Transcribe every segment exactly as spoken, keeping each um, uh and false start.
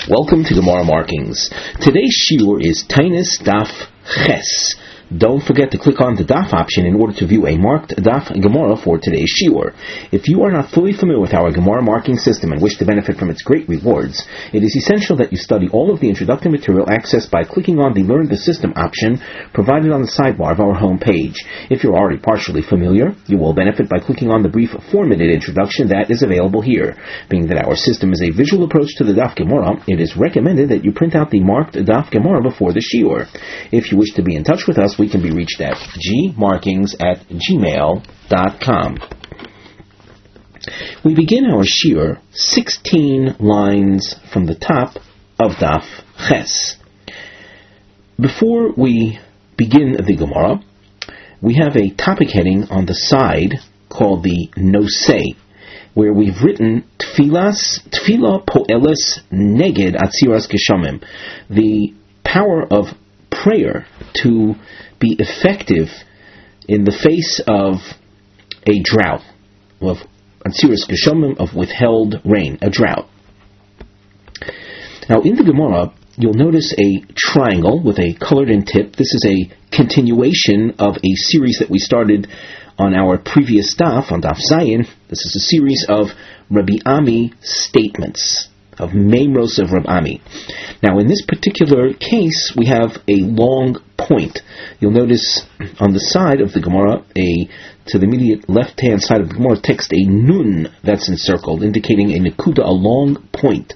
Welcome to Gemara Markings. Today's shiur is Tainis Daf Ches. Don't forget to click on the Daf option in order to view a marked Daf Gemara for today's shiur. If you are not fully familiar with our Gemara marking system and wish to benefit from its great rewards, it is essential that you study all of the introductory material accessed by clicking on the Learn the System option provided on the sidebar of our home page. If you're already partially familiar, you will benefit by clicking on the brief four-minute introduction that is available here. Being that our system is a visual approach to the Daf Gemara, it is recommended that you print out the marked Daf Gemara before the shiur. If you wish to be in touch with us, we can be reached at gmarkings at gmail dot com. We begin our shiur sixteen lines from the top of Daf Ches. Before we begin the Gemara, we have a topic heading on the side called the Nosei, where we've written Tfilas, Tfila Poelis Neged Atziras Geshamim, the power of prayer to be effective in the face of a drought, of Atziras Geshamim, of withheld rain, a drought. Now in the Gemara, you'll notice a triangle with a colored-in tip. This is a continuation of a series that we started on our previous daf, on Daf Zayin. This is a series of Rabbi Ami statements, of Meimros of Rabbi Ami. Now, in this particular case, we have a long point. You'll notice on the side of the Gemara, a to the immediate left-hand side of the Gemara, text a nun that's encircled, indicating a nekuda, a long point.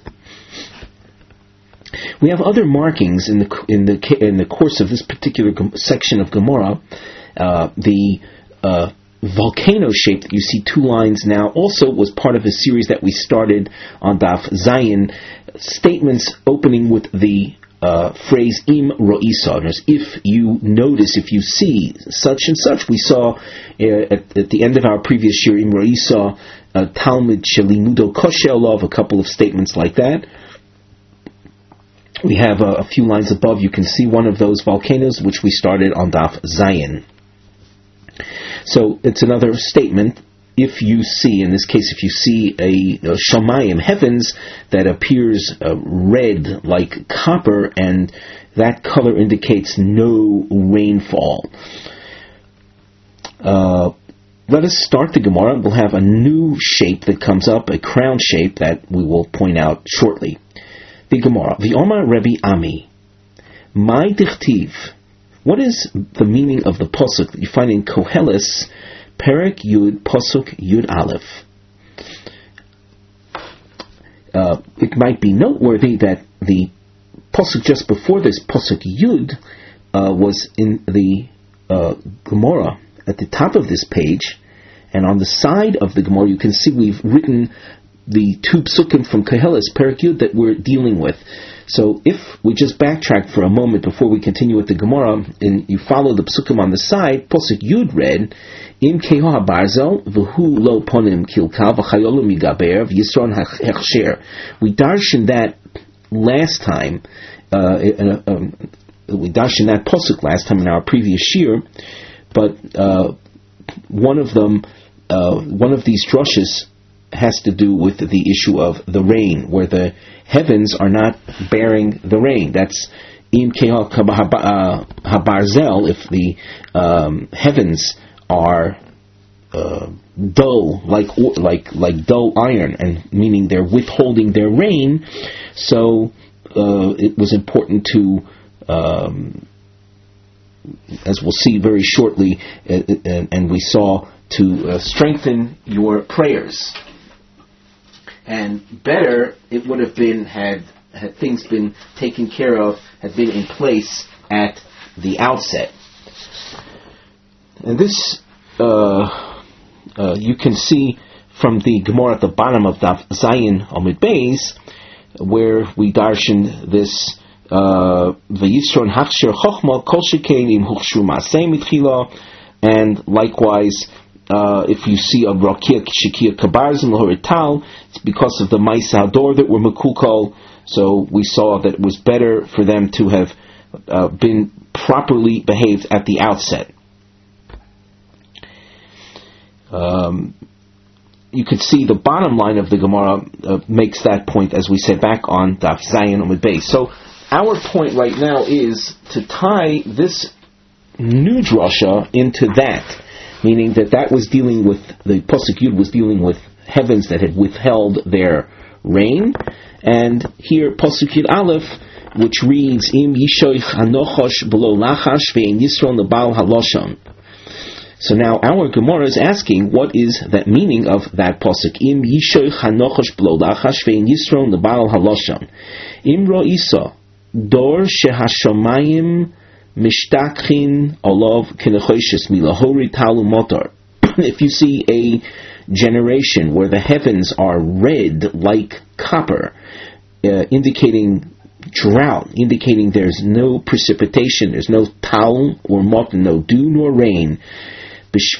We have other markings in the in the in the course of this particular section of Gemara. Uh, the uh, volcano shape that you see two lines now also was part of a series that we started on Daf Zayin, statements opening with the uh, phrase im ro'isa. If you notice, if you see such and such, we saw uh, at, at the end of our previous year im ro'isa, uh, Talmud shelimudo kosher love, a couple of statements like that. We have uh, a few lines above, you can see one of those volcanoes which we started on Daf Zayin. So it's another statement. If you see, in this case, if you see a, a shamayim, heavens, that appears uh, red like copper, and that color indicates no rainfall. Uh, let us start the Gemara. We'll have a new shape that comes up, a crown shape that we will point out shortly. The Gemara, the Omar Rebbe Ami, my dichtiv. What is the meaning of the pasuk that you find in Koheles, Perek Yud, Pasuk Yud Aleph? Uh, it might be noteworthy that the pasuk just before this, Pasuk Yud, uh, was in the uh, Gemara at the top of this page, and on the side of the Gemara you can see we've written the two psukim from Koheles, Perek Yud, that we're dealing with. So if we just backtrack for a moment before we continue with the Gemara, and you follow the psukim on the side, Pasuk Yud read, Im keho habarzel, v'hu lo ponim kilka, v'chayolu migaber, v'yisron hechsher. We darshan that last time, uh, uh, um, we darshan that pasuk last time in our previous year, but uh, one of them, uh, one of these drushes has to do with the issue of the rain, where the heavens are not bearing the rain. That's im keha habarzel, if the um, heavens are uh, dull, like like like dull iron, and meaning they're withholding their rain. So uh, it was important to, um, as we'll see very shortly, uh, uh, and we saw, to uh, strengthen your prayers. And better it would have been had, had things been taken care of, had been in place at the outset. And this uh, uh, you can see from the Gemara at the bottom of Daf Zayin Amud Beis, where we darshan this V'yisron hachsher chochma kol shekein im huchshu ma'aseh mitchila, and likewise, Uh, if you see a rakia shikia kabarzim lahorital, it's because of the ma'aseh hador that were mekukal. So we saw that it was better for them to have uh, been properly behaved at the outset. Um, you could see the bottom line of the Gemara uh, makes that point, as we said, back on Daf Zayin Amud Beis. So our point right now is to tie this new drasha into that, meaning that that was dealing with, the Pasuk Yud was dealing with heavens that had withheld their rain, and here Pasuk Yud Aleph, which reads, Im Yishoich Hanochosh Below Lachash Ve'en Yisrael Nebal Haloshon. So now our Gemara is asking, what is that meaning of that pasuk? Im Yishoich Hanochosh Below Lachash Ve'en Yisrael Nebal Haloshon. Im Ro'isa Dor Shehashamayim Mishtachin Olav Kinechoshes Milahori Talu Motor. If you see a generation where the heavens are red like copper, uh, indicating drought, indicating there's no precipitation, there's no tal or mot, no dew nor rain. It's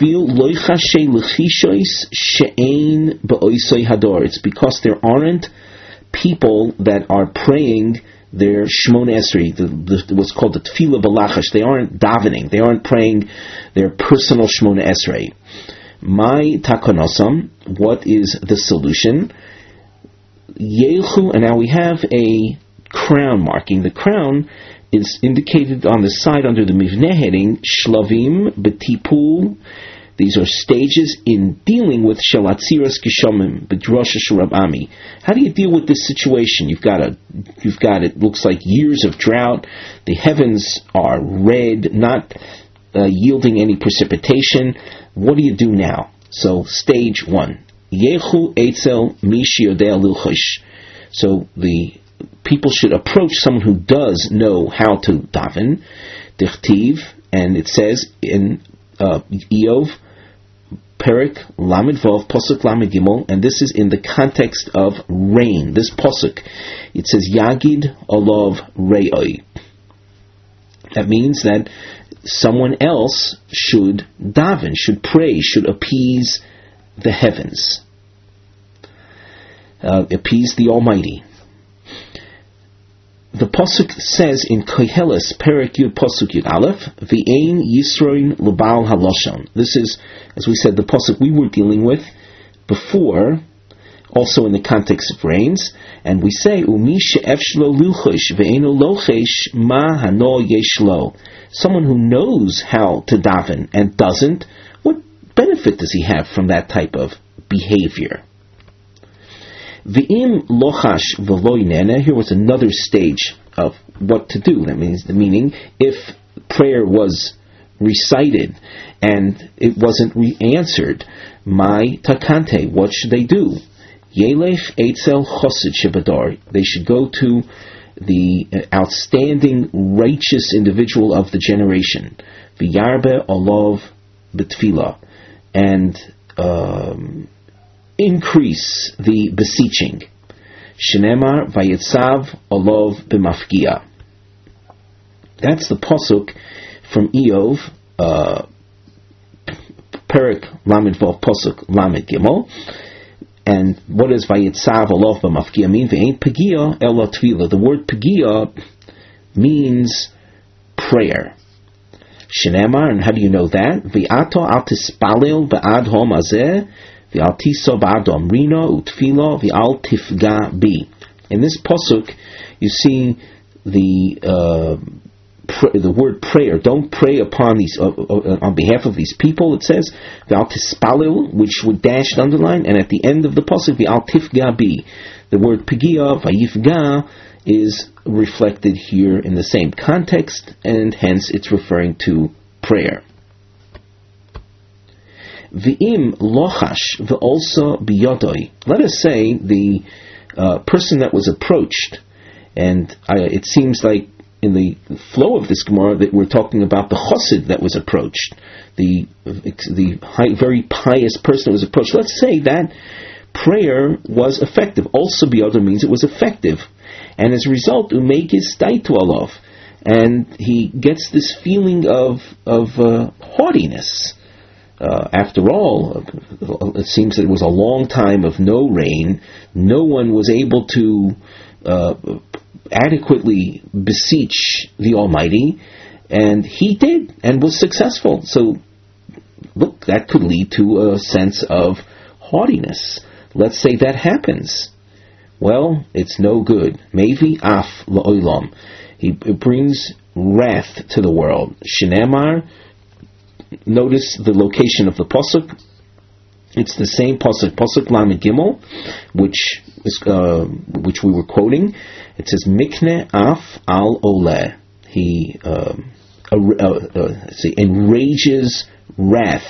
because there aren't people that are praying their Shmona Esrei, the, the, what's called the Tefillah B'Lachash. They aren't davening, they aren't praying their personal Shmona Esrei. My takonosam, what is the solution? Yehu, and now we have a crown marking. The crown is indicated on the side under the Mivneh heading, Shlavim B'Tipul. These are stages in dealing with Shalatziras Gishomim B'Drosha Shurabami. How do you deal with this situation? You've got a, you've got, it looks like years of drought. The heavens are red, not uh, yielding any precipitation. What do you do now? So, stage one. Yehu Eitzel Mishi Yodea Lilchosh. So, the people should approach someone who does know how to daven. Dichtiv, and it says in uh, Eov, Perik Lamed Vov, Posuk Lamed Gimel, and this is in the context of rain. This Posuk, it says Yagid Olav Re'oi. That means that someone else should daven, should pray, should appease the heavens, uh, appease the Almighty. The pasuk says in Koheles Perek Yud Pasuk Yud Aleph, V'ein Yisroin L'Baal Haloshon. This is, as we said, the pasuk we were dealing with before, also in the context of rains, and we say Umi she'ef shlo luchosh ve'eno lochesh ma hano yeshlo. Someone who knows how to daven and doesn't, what benefit does he have from that type of behavior? V'im lochash v'lo yinena. Here was another stage of what to do. That means the meaning, if prayer was recited and it wasn't re-answered, my takante, what should they do? Yelech Eitzel Chosid Shebadar. They should go to the outstanding righteous individual of the generation, V'yarbe Olav B'Tfilah, and um, increase the beseeching. Shenemar Vayetzav Olav B'Mafgia. That's the pasuk from Eov, uh, Perik Lamed Vav Pasuk Lamed Gimel. And what does Vayetzav Olav B'Mafgia mean? Ve'ein Pegia Ela Tvila. The word Pegia means prayer. Shenemar, and how do you know that? V'ato al tispalil ba'ad hom azeh v'al tiso ba'ad omrino utfilo v'al tifga bi. In this pasuk, you see the uh, pr- the word prayer. Don't pray upon these uh, uh, on behalf of these people. It says v'al tispalil, which would dash and underline, and at the end of the pasuk v'al tifga bi. The word pegia v'yifga is reflected here in the same context, and hence it's referring to prayer. V'im lochash v'olsa biyodoi. Let us say the uh, person that was approached, and I, it seems like in the flow of this Gemara that we're talking about the chosid that was approached, the the high, very pious person that was approached. Let's say that prayer was effective. Also biyodoi means it was effective. And as a result, Umekis Taitu Alav, and he gets this feeling of of uh, haughtiness. Uh, after all, it seems that it was a long time of no rain. No one was able to uh, adequately beseech the Almighty, and he did, and was successful. So, look, that could lead to a sense of haughtiness. Let's say that happens. Well, it's no good. Mevi af la'olam. He brings wrath to the world. Shenemar, notice the location of the pasuk. It's the same pasuk, pasuk Lamed Gimel, which is uh, which we were quoting. It says mikne af al oleh. He uh, uh, uh, say, enrages wrath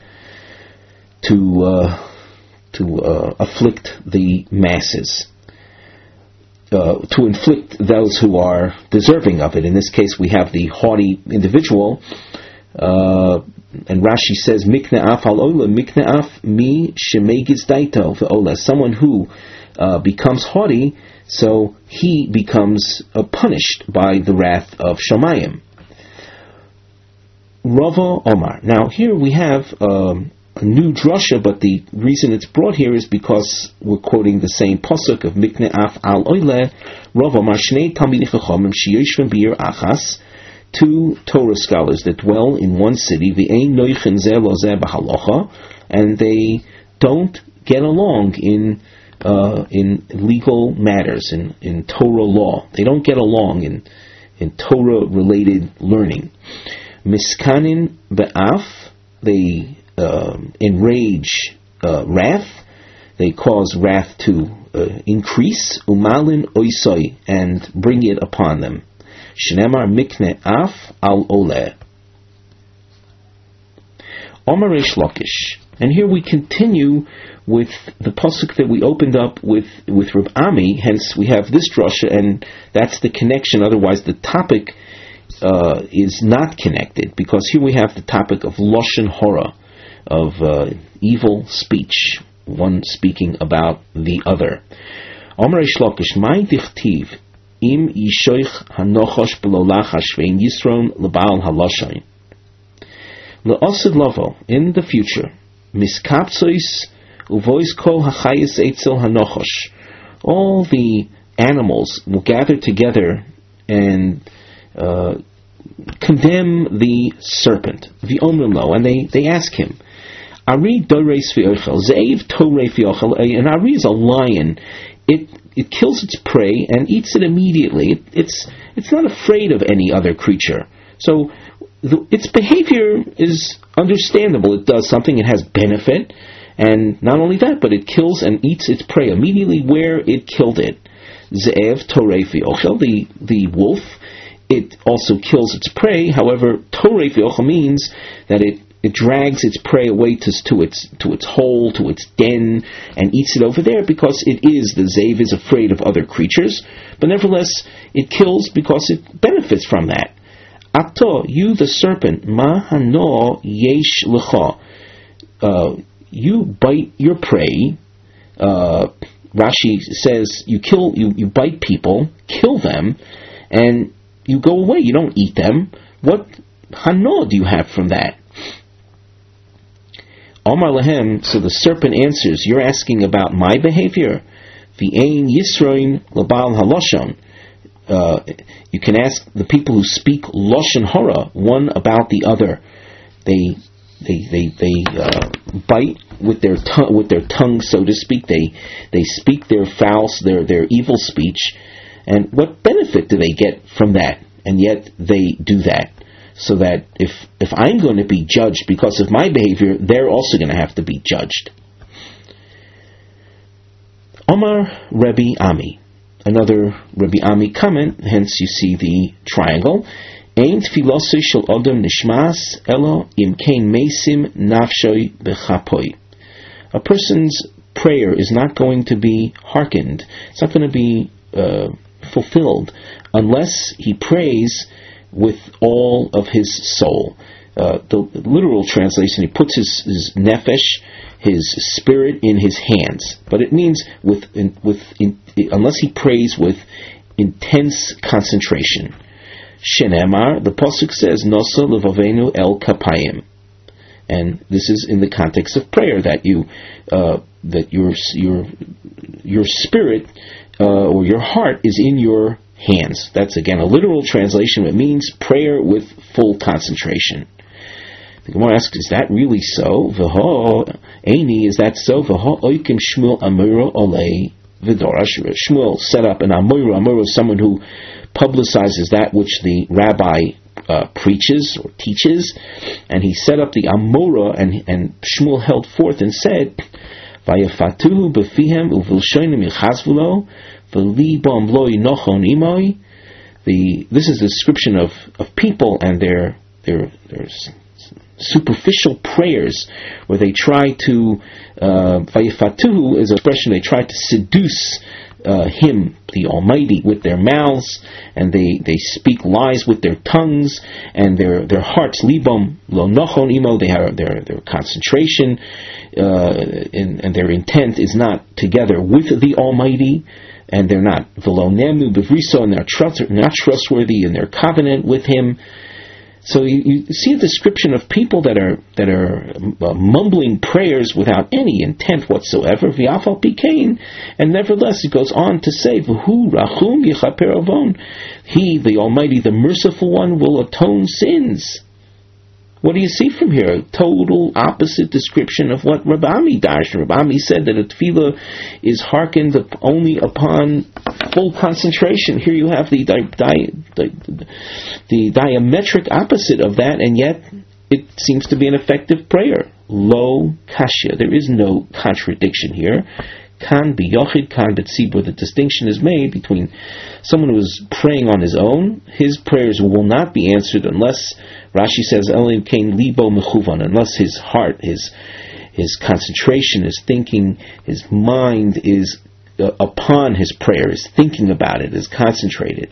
to uh, to uh, afflict the masses, uh, to inflict those who are deserving of it. In this case, we have the haughty individual. Uh, and Rashi says, "Mikne'af al ola, mikne'af mi shemegiz daito ve'ola." Someone who uh, becomes haughty, so he becomes uh, punished by the wrath of Shamayim. Rava Omar. Now here we have um, a new drasha, but the reason it's brought here is because we're quoting the same pasuk of Mikne'af al ola. Rava Omar Shnei Talmidei Chachamim sheyoshvim b'ir achas. Two Torah scholars that dwell in one city, and they don't get along in uh, in legal matters, in, in Torah law. They don't get along in in Torah related learning. Miskanin be'af, they uh, enrage uh, wrath. They cause wrath to uh, increase. Umalin oisoi, and bring it upon them. Shnemar mikne af al oleh. Omar Reish Lakish. And here we continue with the pasuk that we opened up with with Reb Ami. Hence we have this drasha, and that's the connection. Otherwise, the topic uh, is not connected, because here we have the topic of lashon hara, of uh, evil speech, one speaking about the other. Omar Reish Lakish. Mai dichtiv. Im yishoich hanochosh belolachash vein yisron lebal haloshain. Le'osid lavo, in the future, miskapsois uvois kol hachayis eitzel hanochosh. All the animals will gather together and uh, condemn the serpent, the omrim, and they, they ask him, Ari doreis v'ochel, zeiv torei v'ochel, and Ari is a lion. It It kills its prey and eats it immediately. It, it's it's not afraid of any other creature. So the, its behavior is understandable. It does something. It has benefit, and not only that, but it kills and eats its prey immediately where it killed it. Ze'ev torei v'ochel, the the wolf, it also kills its prey. However, torei v'ochel means that it It drags its prey away to, to its to its hole, to its den, and eats it over there because it is, the Zev is afraid of other creatures, but nevertheless it kills because it benefits from that. Ato, you the serpent, ma hano yesh lecha, uh, you bite your prey. Uh, Rashi says you kill, you, you bite people, kill them, and you go away. You don't eat them. What hano do you have from that? Omar Lahem, so the serpent answers, you're asking about my behavior. V'ein yisroin l'bal haloshon. Uh, you can ask the people who speak lashon hara, one about the other. They they they they uh, bite with their tongue, with their tongue, so to speak. They they speak their foul, their their evil speech. And what benefit do they get from that? And yet they do that. So that if if I'm going to be judged because of my behavior, they're also going to have to be judged. Omar Rebbe Ami. Another Rebbe Ami comment, hence you see the triangle. Ein tfilosi shel odom nishmas elo im kein mesim nafshoi bechapoi. A person's prayer is not going to be hearkened. It's not going to be uh, fulfilled unless he prays with all of his soul. Uh, the literal translation, he puts his, his nefesh, his spirit, in his hands. But it means with in, with in, unless he prays with intense concentration. Shenemar, the pasuk says, Nosa levavenu el kapayim, and this is in the context of prayer, that you uh, that your your your spirit uh, or your heart is in your hands. That's again a literal translation. It means prayer with full concentration. The Gemara asks, is that really so? V'ho, Eini, is that so? V'ho oikim Shmuel Amura Olei V'dorash. Shmuel set up an Amura. Amura is someone who publicizes that which the rabbi uh, preaches or teaches, and he set up the Amura, and, and Shmuel held forth and said, Vayafatuhu b'fihem uvilshonim yichazvulo v'libam lo yinochon imoi. The this is a description of, of people and their their their superficial prayers, where they try to uh, vayafatuhu is an expression, they try to seduce uh, him, the Almighty, with their mouths, and they, they speak lies with their tongues, and their their hearts libam lo nochon imo, they have their their concentration uh, in, and their intent is not together with the Almighty, and they're not velo nemu bevriso, and they're trust, not trustworthy in their covenant with Him. So you, you see a description of people that are that are uh, mumbling prayers without any intent whatsoever. V'afal pikein, and nevertheless it goes on to say, V'hu rachum yichaper avon. He, the Almighty, the Merciful One, will atone sins. What do you see from here? A total opposite description of what Rabbi Ami darshan. Rabbi Ami said that a tefillah is hearkened only upon full concentration. Here you have the, di- di- di- the diametric opposite of that, and yet it seems to be an effective prayer. Lo kashya. There is no contradiction here. Kan biyochid, kan betzibur. The distinction is made between someone who is praying on his own. His prayers will not be answered unless, Rashi says, Elim kain libo mechuvan, unless his heart, his his concentration, his thinking, his mind is uh, upon his prayer, is thinking about it, is concentrated.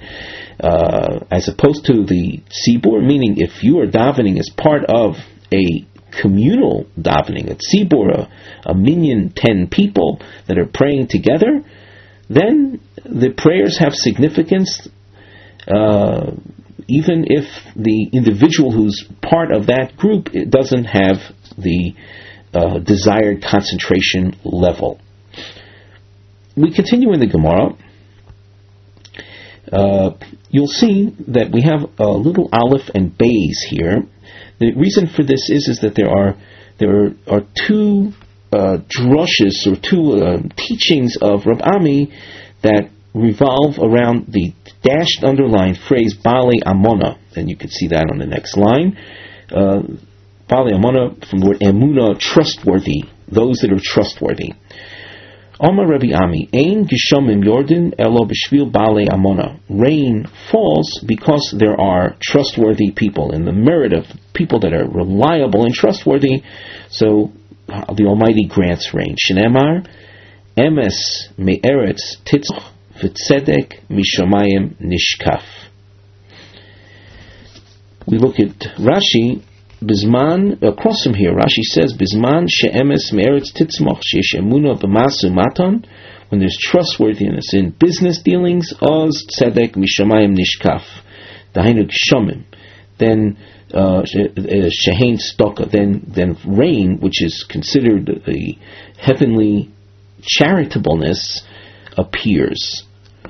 Uh, as opposed to the tzibur, meaning if you are davening as part of a communal davening, a tzibur, a, a minyan, ten people that are praying together, then the prayers have significance, uh, even if the individual who's part of that group it doesn't have the uh, desired concentration level. We continue in the Gemara. Uh, you'll see that we have a little aleph and bays here. The reason for this is, is that there are there are, are two uh, drushes or two uh, teachings of Rab Ami that revolve around the dashed underlined phrase Baalei Amona, and you can see that on the next line. Uh, Baalei Amona, from the word Emuna, trustworthy, those that are trustworthy. Omar Rabbi Ami, Ein Gishomim Yordan Elo B'Shvil Baalei Amona. Rain falls because there are trustworthy people, in the merit of people that are reliable and trustworthy. So the Almighty grants rain. Shneimar Emes Me'eretz Titzach V'Tzedek Mishamayim Nishkaf. We look at Rashi. Bizman, across from here, Rashi says, Bizman she'emes me'eretz titzmoch she'esh emuna b'masu matan, when there's trustworthiness in business dealings, oz tzedek mishamayim nishkaf, dahainu gshomim, then shehein stoka, then then rain, which is considered a heavenly charitableness, appears.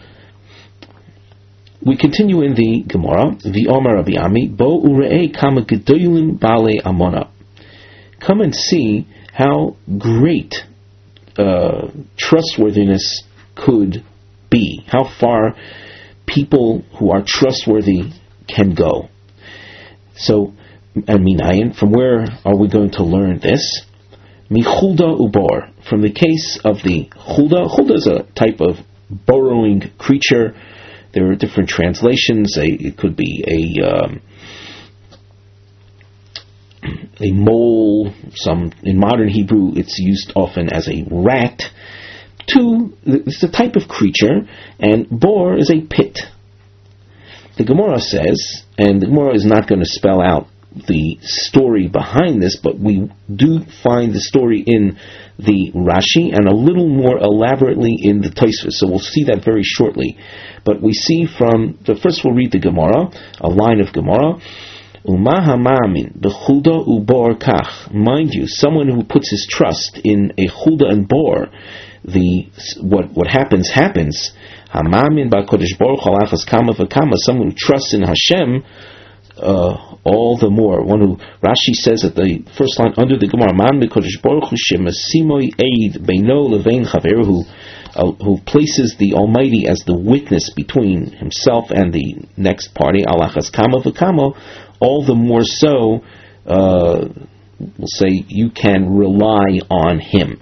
We continue in the Gemara. The Omar Rabbi Ami, Bo ure'ei kama gedolim baalei amona. Come and see how great uh, trustworthiness could be. How far people who are trustworthy can go. So, and minayin, from where are we going to learn this? Michulda ubor, from the case of the chulda. Chulda is a type of burrowing creature. There are different translations. A, it could be a um, a mole. Some in modern Hebrew, it's used often as a rat. Two, it's a type of creature, and bor is a pit. The Gemara says, and the Gemara is not going to spell out the story behind this, but we do find the story in the Rashi and a little more elaborately in the Tosfos. So we'll see that very shortly. But we see from the first, we'll read the Gemara, a line of Gemara. Umahamamin b'chulda ubor kach. Mind you, someone who puts his trust in a chulda and bor, the what what happens happens. Hamamin b'kodesh baruch halachas kama v'kama. Someone who trusts in Hashem uh, all the more. One who Rashi says at the first line under the Gemara, Man Mikodesh Baruch Hu Shemasimoi Eid Beino Levein Chaveruhu, uh, who places the Almighty as the witness between himself and the next party. Alachas Kama v'Kamo, all the more so. Uh, we'll say you can rely on him.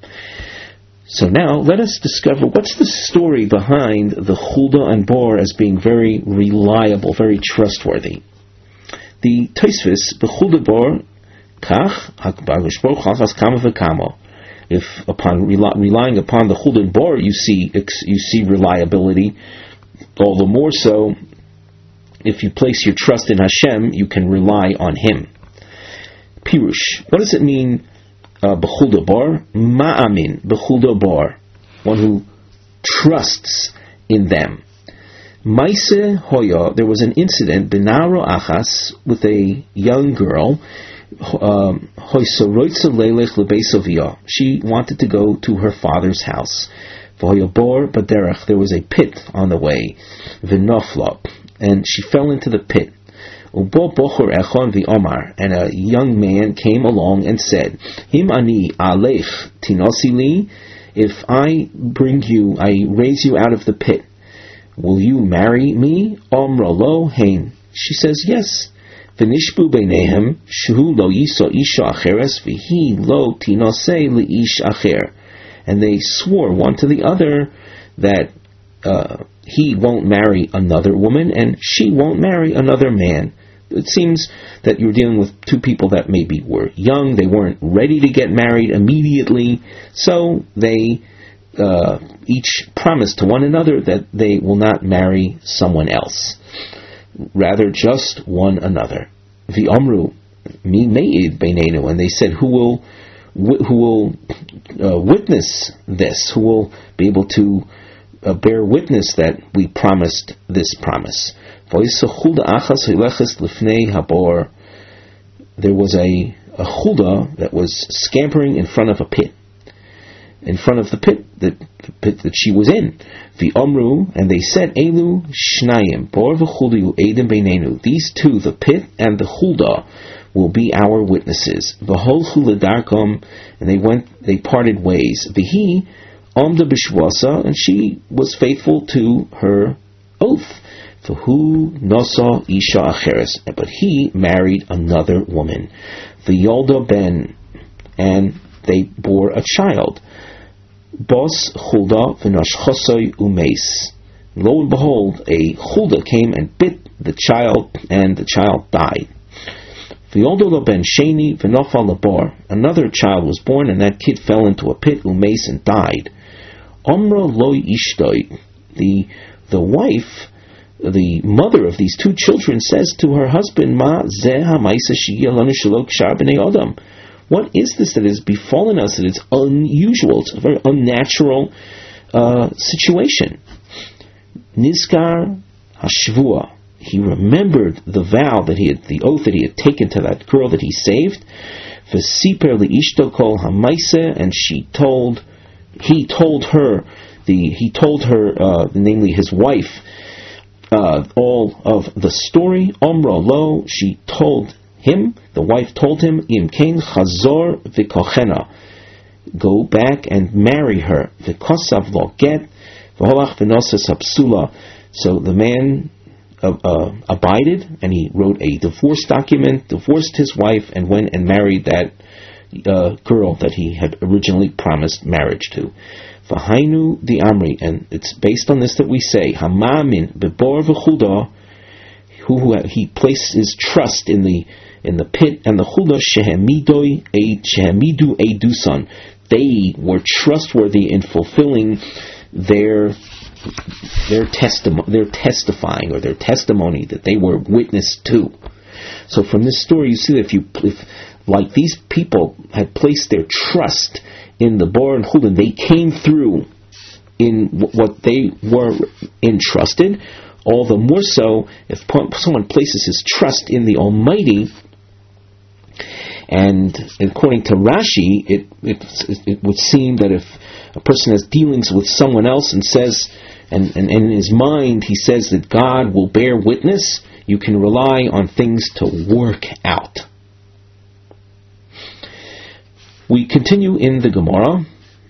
So now let us discover what's the story behind the Huldah and Bor as being very reliable, very trustworthy. The Tosfos, the Huldah Bor, Kach HaKadosh Baruch Hu Chachas Kama v'Kamo. If upon rely, relying upon the Huldah and Bor, you see you see reliability, all the more so if you place your trust in Hashem, you can rely on Him. Pirush. What does it mean? B'Huldah Bor, Ma'amin, B'Huldah Bor, one who trusts in them. Maise Hoya, there was an incident, Benaro Achas, with a young girl, Hoysoroitza Leilech Lebeisovia. She wanted to go to her father's house. V'Hoya Bor Baderech, there was a pit on the way, V'Nofla, and she fell into the pit. Ubo bochur echon v'omar, and a young man came along and said, Him ani alech tinosi li, if I bring you, I raise you out of the pit, will you marry me? Omra lo hein. She says, yes. V'nishbu beinehem, shu lo yiso isha acheres, v'hi lo tinose li ish acher. And they swore one to the other that uh, he won't marry another woman, and she won't marry another man. It seems that you're dealing with two people that maybe were young, they weren't ready to get married immediately, so they uh, each promised to one another that they will not marry someone else, rather just one another. V'omru mi me'id beinenu, and they said, who will who will uh, witness this? Who will be able to uh, bear witness that we promised this promise? There was a, a Huldah that was scampering in front of a pit, in front of the pit, the, the pit that she was in. V'omru, and they said, Elu shnayim bor v'chuldah edim beinenu. These two, the pit and the Huldah, will be our witnesses. V'holchu ledarkom, and they went, they parted ways. V'hi omda b'shvasa, and she was faithful to her oath. For who nosa isha acheres, but he married another woman. V'yolda ben, and they bore a child. Bos Huldah v'nashchosoi umeis. Lo and behold, a Huldah came and bit the child, and the child died. V'yolda lo ben sheni v'nofal labor. Another child was born, and that kid fell into a pit umeis and died. Omra lo ishtoi. The the wife, the mother of these two children, says to her husband, Ma zeh ha'maisa shigya lanu shelo kshar b'nei adam. What is this that has befallen us? That it's unusual. It's a very unnatural uh, situation. Nizkar hashvua. He remembered the vow that he had, the oath that he had taken to that girl that he saved. V'siper li'ishto kol ha'maisa, and she told, he told her, the he told her, uh, namely his wife, Uh, all of the story. Omra lo, she told him, the wife told him, Im kain chazor v'kochena, go back and marry her. V'kosav lo get, v'holach v'nosas hapsula. So the man uh, uh, abided, and he wrote a divorce document, divorced his wife, and went and married that uh, girl that he had originally promised marriage to. V'hainu the Amri, and it's based on this that we say, Hamamin bebor v'chuldah, who he placed his trust in the in the pit and the Huldah, shehemidoi a shehemidu edusan. They were trustworthy in fulfilling their their testimony, their testifying or their testimony that they were witness to. So from this story, you see that if you if like these people had placed their trust in the Bor and Huldah, they came through in w- what they were entrusted. All the more so if p- someone places his trust in the Almighty. And according to Rashi, it, it it would seem that if a person has dealings with someone else and says, and, and, and in his mind he says that God will bear witness, You can rely on things to work out. We continue in the Gemara.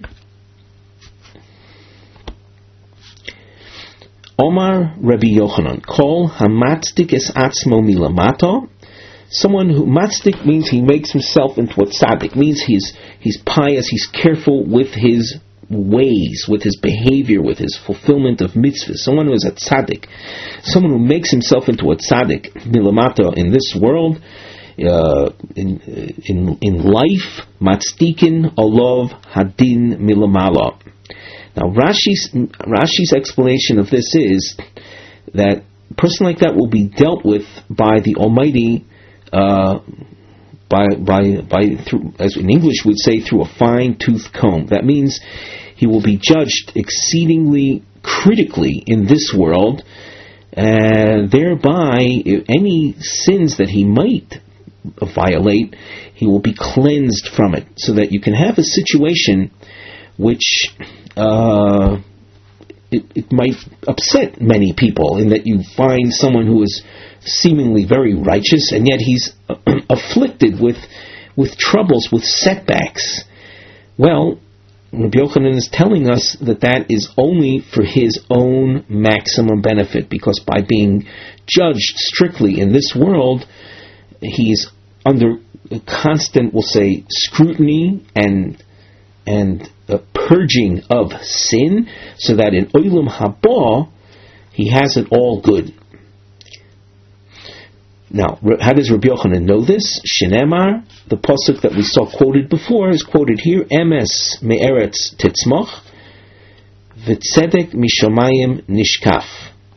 Omar Rabbi Yochanan, Kol hamatzdik es atzmo milamato. Someone who matzdik means he makes himself into a tzaddik, means he's he's pious, he's careful with his ways, with his behavior, with his fulfillment of mitzvahs. Someone who is a tzaddik, someone who makes himself into a tzaddik milamato in this world, uh, in in in life, matzdikin olov hadin milamala. Now Rashi's Rashi's explanation of this is that a person like that will be dealt with by the Almighty, uh, by by by through, as in English we'd say, through a fine-tooth comb. That means he will be judged exceedingly critically in this world, and thereby any sins that he might violate, he will be cleansed from it, so that you can have a situation which uh, it, it might upset many people, in that you find someone who is seemingly very righteous, and yet he's afflicted with with troubles, with setbacks. Well, Rabbi Yochanan is telling us that that is only for his own maximum benefit, because by being judged strictly in this world, he's under constant, we'll say, scrutiny and and a purging of sin, so that in Olam Haba he has it all good. Now, how does Rabbi Yochanan know this? Shenemar, the pasuk that we saw quoted before, is quoted here. Emes me'eretz titzmach, v'tzedek mishamayim nishkaf.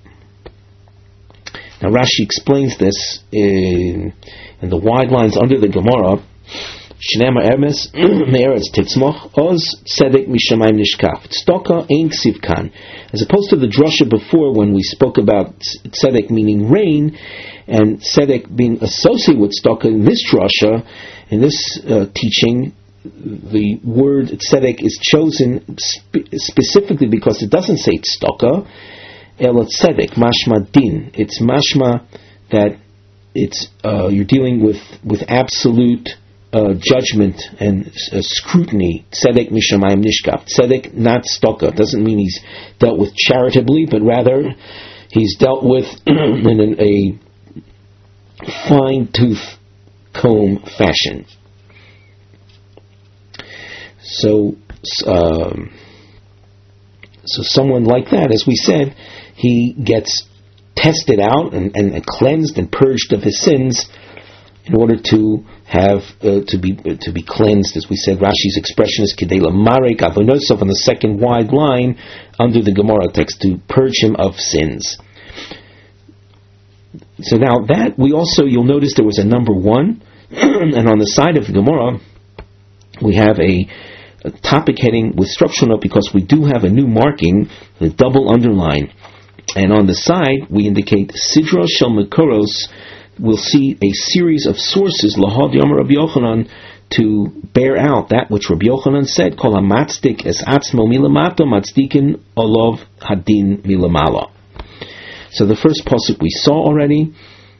Now Rashi explains this in, in the wide lines under the Gemara. Shnema Emes me'eretz titzmoch oz tzedek mishamayim nishkaf. Tzedakah ein ksivkan. As opposed to the drasha before, when we spoke about tzedek meaning rain, and tzedek being associated with tzedakah, in this drasha, in this uh, teaching, the word tzedek is chosen spe- specifically because it doesn't say tzedakah, el tzedek, mashma din. It's mashma that it's uh, you're dealing with with absolute Uh, judgment and uh, scrutiny. Tzedek mishamayim nishkaf. Tzedek, not tzedakah. Doesn't mean he's dealt with charitably, but rather he's dealt with in an, a fine-tooth comb fashion. So, um, so someone like that, as we said, he gets tested out and, and, and cleansed and purged of his sins, in order to have uh, to be uh, to be cleansed. As we said, Rashi's expression is Kedei Lamarek Avonosov on the second wide line under the Gemara text, to purge him of sins. So now that we also, you'll notice there was a number one, and on the side of the Gemara we have a, a topic heading with structural note, because we do have a new marking, the double underline, and on the side we indicate Sidra Shel Mekoros. We'll see a series of sources, Lahad Yom Rabbi Yochanan, to bear out that which Rabbi Yochanan said, Kol hamatzdik es atzmo milamato matzdikin olov hadin milamala. So the first pasuk we saw already,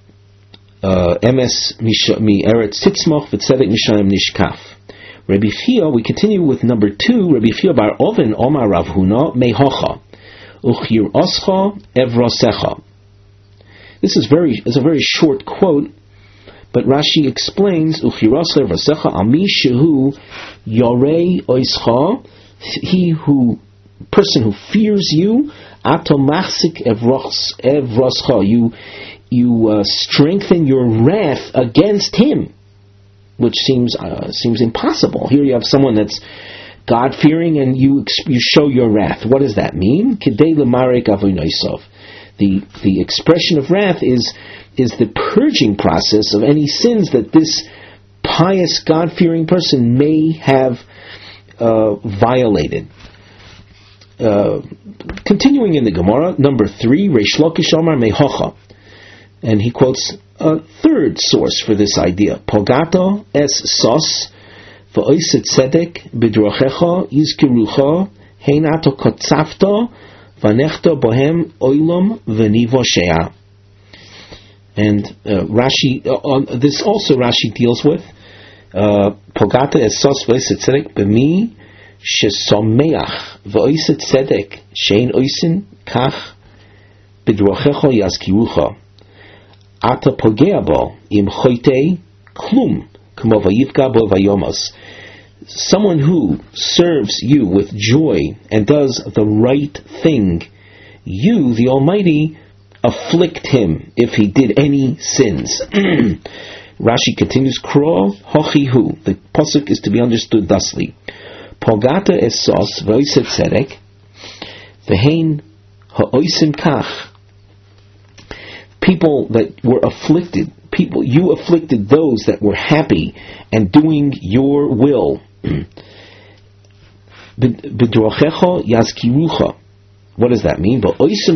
Emes mi eretz titzmoch v'tzedek mishayim nishkaf. Rabbi Chia, we continue with number two, Rabbi Chia bar Oven Omar Rav Huna mehocha uchir oscha evrosecha. This is very is a very short quote, but Rashi explains, Uchirasle Vasecha Ami Shehu Yorei Oischa, he who person who fears you, Atomachsik Evroscha, you you uh, strengthen your wrath against him, which seems uh, seems impossible. Here you have someone that's God fearing, and you you show your wrath. What does that mean? Kedei Lamarek Avonosov. The the expression of wrath is is the purging process of any sins that this pious, God-fearing person may have uh, violated. Uh, continuing in the Gemara, number three, Reish Lakish Amar Mehocha, and he quotes a third source for this idea: Pogato es sos v'oiset tzedek b'drachecha yizkirucha heinato kotzafto. Vanechta bohem oilom v'nivoshea. And uh, Rashi, uh, on this also Rashi deals with Pogata esos v'oiset tzedek b'mi shesomeach v'oiset tzedek shein oisin kach b'drochecho yazkirucha ata pogea bo im choitei klum k'mo vayivka bo vayomos. Someone who serves you with joy and does the right thing, you, the Almighty, afflict him if he did any sins. Rashi continues, Kro hochihu. The pasuk is to be understood thusly. Pogata esos v'oiset tzedek v'hein ha'oisim kach. People that were afflicted, people, you afflicted those that were happy and doing your will. B'drochecho yazkirucha. What does that mean?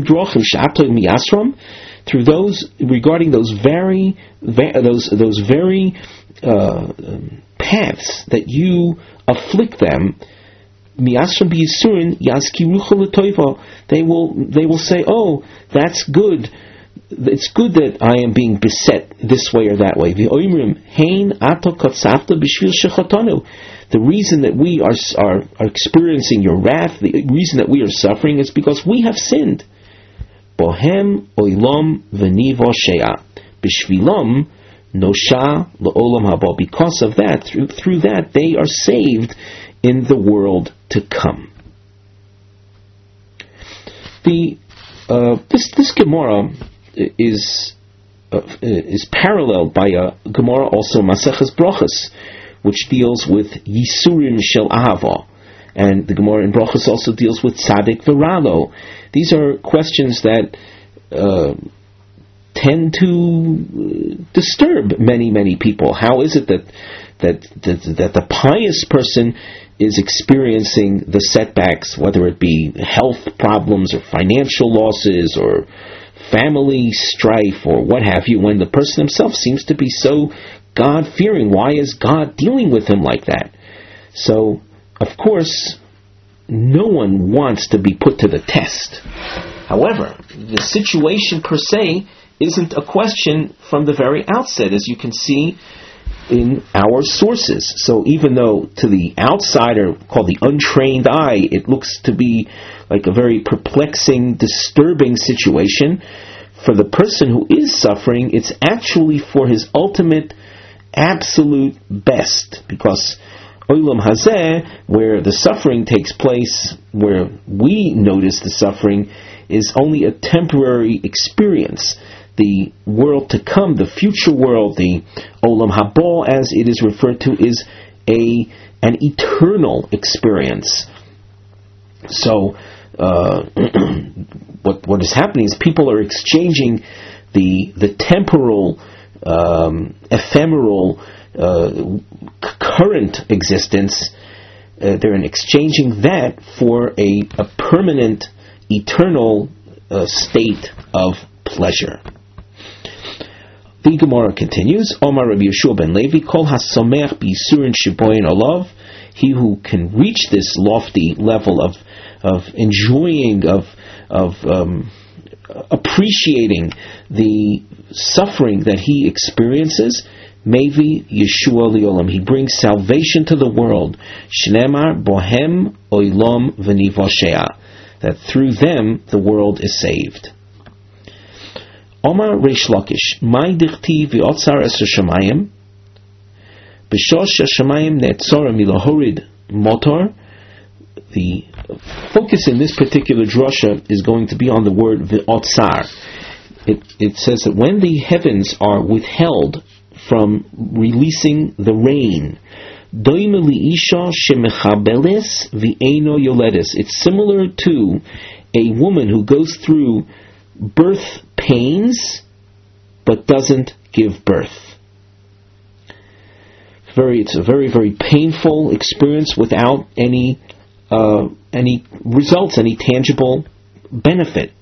Through those, regarding those very, those those very uh, paths that you afflict them, they will they will say, "Oh, that's good. It's good that I am being beset this way or that way." The reason that we are, are are experiencing your wrath, the reason that we are suffering, is because we have sinned. Bohem oilam v'nivo she'a b'shvilom nosha la'olam haba. Because of that, through through that, they are saved in the world to come. The uh, this this Gemara is uh, is paralleled by a Gemara also Maseches Brachos, which deals with Yisurim Shel Ahava, and the Gemara in Brachos also deals with Tzadik V'Ralo. These are questions that uh, tend to disturb many, many people. How is it that that that, that the pious person is experiencing the setbacks, whether it be health problems or financial losses or family strife or what have you, when the person himself seems to be so God-fearing? Why is God dealing with him like that? So, of course, no one wants to be put to the test. However, the situation per se isn't a question from the very outset, as you can see in our sources. So even though to the outsider, called the untrained eye, it looks to be like a very perplexing, disturbing situation, for the person who is suffering, it's actually for his ultimate absolute best, because Olam Hazeh, where the suffering takes place, where we notice the suffering, is only a temporary experience. The world to come, the future world, the Olam Haba, as it is referred to, is a an eternal experience. So, uh, what what is happening is people are exchanging the the temporal, Um, ephemeral, uh, current existence. Uh, they're exchanging that for a, a permanent, eternal uh, state of pleasure. The Gemara continues, Omar Rabbi Yeshua ben Levi, Kol hasomeach b'yisurin sheboyin olav, he who can reach this lofty level of of enjoying, of of um, appreciating the suffering that he experiences, Mevi Yeshua Liolam, he brings salvation to the world. Shnemar Bohem Oilam V'Nivoshea, that through them the world is saved. Omar Reish Lakish, Mai Dichti V'Otzar Es Shamayim, B'Shosh Shamayim Ne'etzora Milahorid Motor. The focus in this particular drasha is going to be on the word V'Otzar. It, it says that when the heavens are withheld from releasing the rain, it's similar to a woman who goes through birth pains but doesn't give birth. Very, it's a very, very painful experience without any uh, any results, any tangible benefit.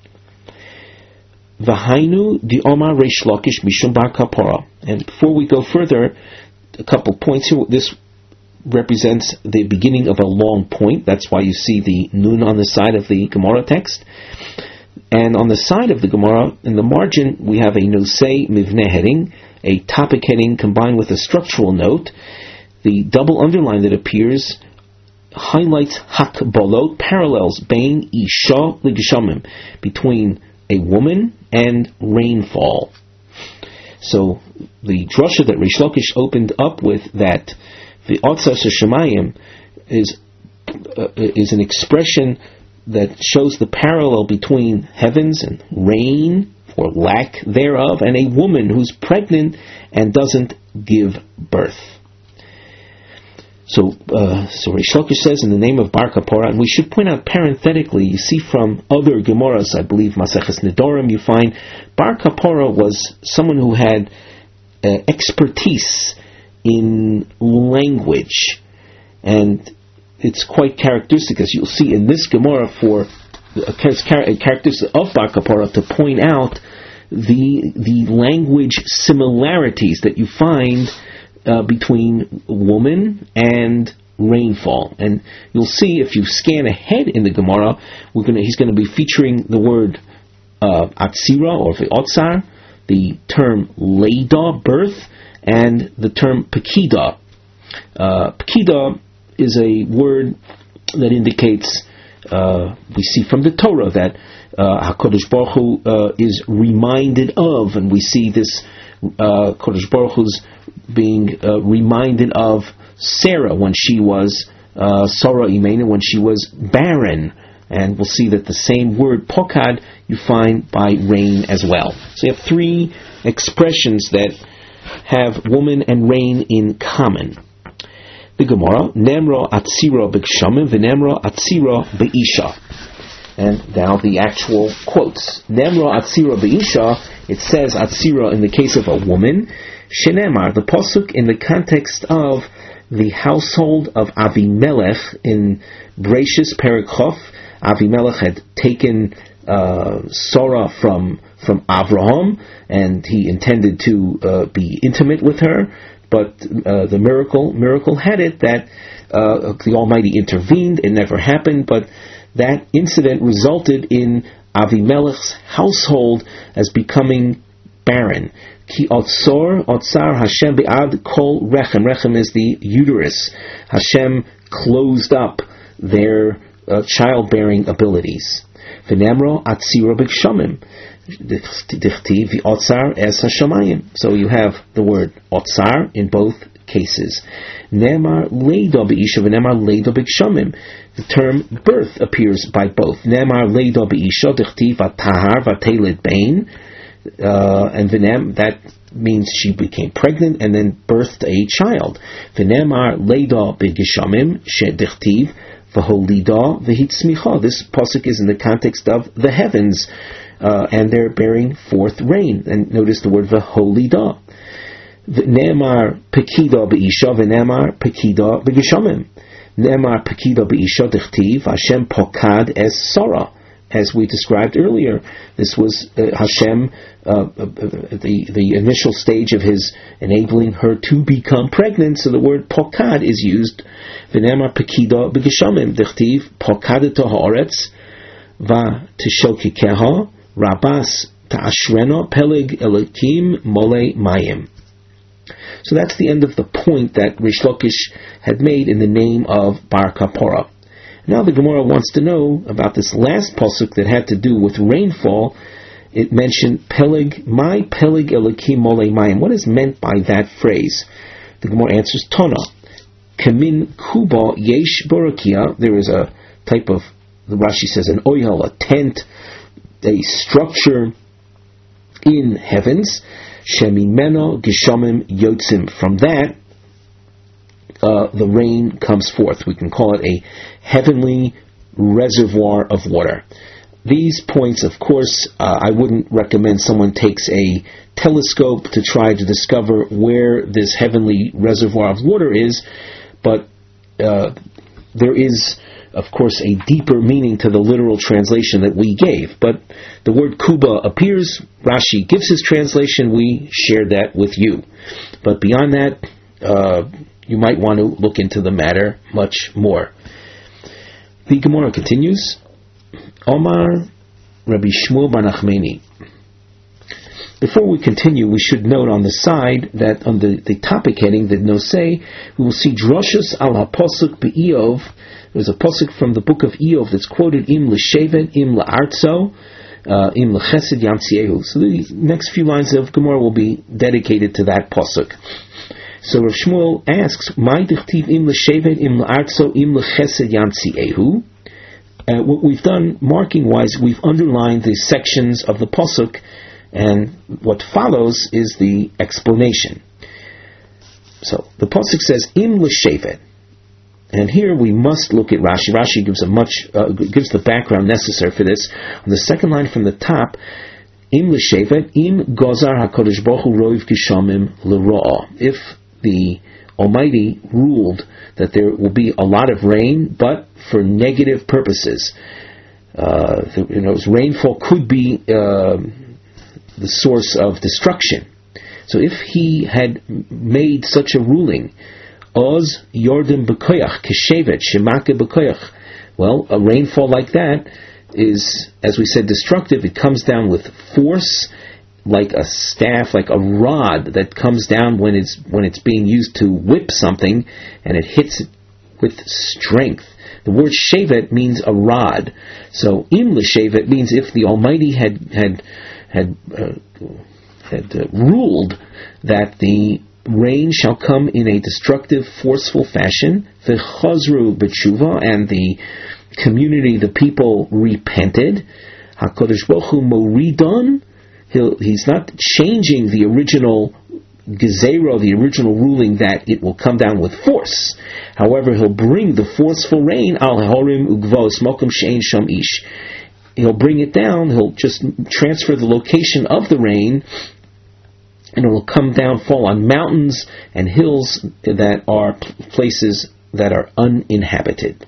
V'hainu di Omar Reish Lakish Mishum Bar Kapora. And before we go further, a couple points here. This represents the beginning of a long point. That's why you see the nun on the side of the Gemara text. And on the side of the Gemara, in the margin, we have a nosei mivneh heading, a topic heading combined with a structural note. The double underline that appears highlights hakbolot, parallels bein isha l'geshamim, between a woman and rainfall. So the drasha that Reish Lakish opened up with, that the Otzar Shemayim is uh, is an expression that shows the parallel between heavens and rain, or lack thereof, and a woman who's pregnant and doesn't give birth. So, uh, so Reish Lakish says in the name of Bar Kapora, and we should point out parenthetically, you see from other Gemaras, I believe Maseches Nedarim, you find Bar Kapora was someone who had uh, expertise in language, and it's quite characteristic, as you'll see in this Gemara, for a characteristic of Bar Kapora to point out the the language similarities that you find Uh, between woman and rainfall. And you'll see if you scan ahead in the Gemara, we're gonna, he's going to be featuring the word uh, atzira, or otzar, the term leida, birth, and the term pekida. Uh, pekida is a word that indicates, uh, we see from the Torah, that uh, HaKadosh Baruch Hu uh, is reminded of, and we see this uh, Kadosh Baruch Hu's being uh, reminded of Sarah when she was uh, Sarah Imena, when she was barren, and we'll see that the same word pokad you find by rain as well. So you have three expressions that have woman and rain in common. The Gemara, Nemra atzira b'gshamim v'nemra atzira b'isha. And now the actual quotes. Nemra atzira b'isha, it says atzira in the case of a woman. Shenemar, the pasuk in the context of the household of Avimelech in Breshis Perek Chof. Avimelech had taken uh, Sarah from from Avraham, and he intended to uh, be intimate with her. But uh, the miracle miracle had it that uh, the Almighty intervened. It never happened, but that incident resulted in Avimelech's household as becoming barren. Ki otzor, otzar Hashem be'ad kol rechem. Rechem is the uterus. Hashem closed up their uh, childbearing abilities. V'nemro atzira b'gshamim. Dichti v'otzar es hashamayim. So you have the word otzar in both cases. Nemar leida b'isha v'nemar leida b'gshamim. The term birth appears by both. Nemar leida b'isha dichti v'tahar v'teled bein. Uh, and v'nem, that means she became pregnant and then birthed a child. V'nemar leida b'gishamim shedichtiv v'holida v'hitzmicha. This pasuk is in the context of the heavens, uh, and they're bearing forth rain. And notice the word v'holida. V'nemar pekida b'isha v'nemar pekida b'gishamim. Nemar pekida b'isha dichtiv Hashem pokad es Sarah. As we described earlier, this was uh, Hashem, uh, uh, the the initial stage of His enabling her to become pregnant. So the word pokad is used. V'nemar pekida b'geshamim dichtiv pokadeto haaretz va tishokikeha rabas ta'ashrena pelig elokim mole mayim. So that's the end of the point that Reish Lakish had made in the name of Bar Kapora. Now the Gemara wants to know about this last pasuk that had to do with rainfall. It mentioned Peleg, my Peleg Elokim Mole Mayim. What is meant by that phrase? The Gemara answers Tana. Kamin Kuba Yesh Borakia. There is a type of, the Rashi says, an oyel, a tent, a structure in heavens. Shemimeno Geshamim Yotzim. From that, Uh, the rain comes forth. We can call it a heavenly reservoir of water. These points, of course, uh, I wouldn't recommend someone takes a telescope to try to discover where this heavenly reservoir of water is, but uh, there is, of course, a deeper meaning to the literal translation that we gave. But the word kuba appears, Rashi gives his translation, we share that with you. But beyond that, uh, you might want to look into the matter much more. The Gemara continues. Omar Rabbi Shmuel bar Nachmani. Before we continue, we should note on the side that on the, the topic heading, the Nosei, we will see Droshus al HaPosuk be'Iyov. There's a posuk from the book of Iyov that's quoted, Im l'shevet, im la'artzo, uh, im l'chesed yamtziehu. So the next few lines of Gemara will be dedicated to that posuk. So Rav Shmuel asks, Mai dichtiv im l'shevet, im la'artzo, im l'chesed yamtziehu. Uh, what we've done, marking-wise, we've underlined the sections of the posuk, and what follows is the explanation. So the pasuk says Im l'shevet, and here we must look at Rashi. Rashi gives a much uh, gives the background necessary for this. On the second line from the top, Im l'shevet, Im gozar hakodesh baruch hu roiv kishamim l'ro'ah. If the Almighty ruled that there will be a lot of rain, but for negative purposes, uh, the, you know, rainfall could be Uh, the source of destruction. So if he had made such a ruling, Oz Yordim B'koyach Keshevet Shemake B'koyach, well, a rainfall like that is, as we said, destructive. It comes down with force, like a staff, like a rod that comes down when it's when it's being used to whip something, and it hits it with strength. The word shevet means a rod. So Im l'shevet means if the Almighty had had had uh, had uh, ruled that the rain shall come in a destructive, forceful fashion, v'chazru b'tshuva, and the community, the people, repented, HaKadosh Baruch Hu moridon, he'll, he's not changing the original gezerah, the original ruling that it will come down with force. However, he'll bring the forceful rain, al horim ugvos mokum she'ein sham ish. He'll bring it down, he'll just transfer the location of the rain, and it will come down, fall on mountains and hills that are places that are uninhabited.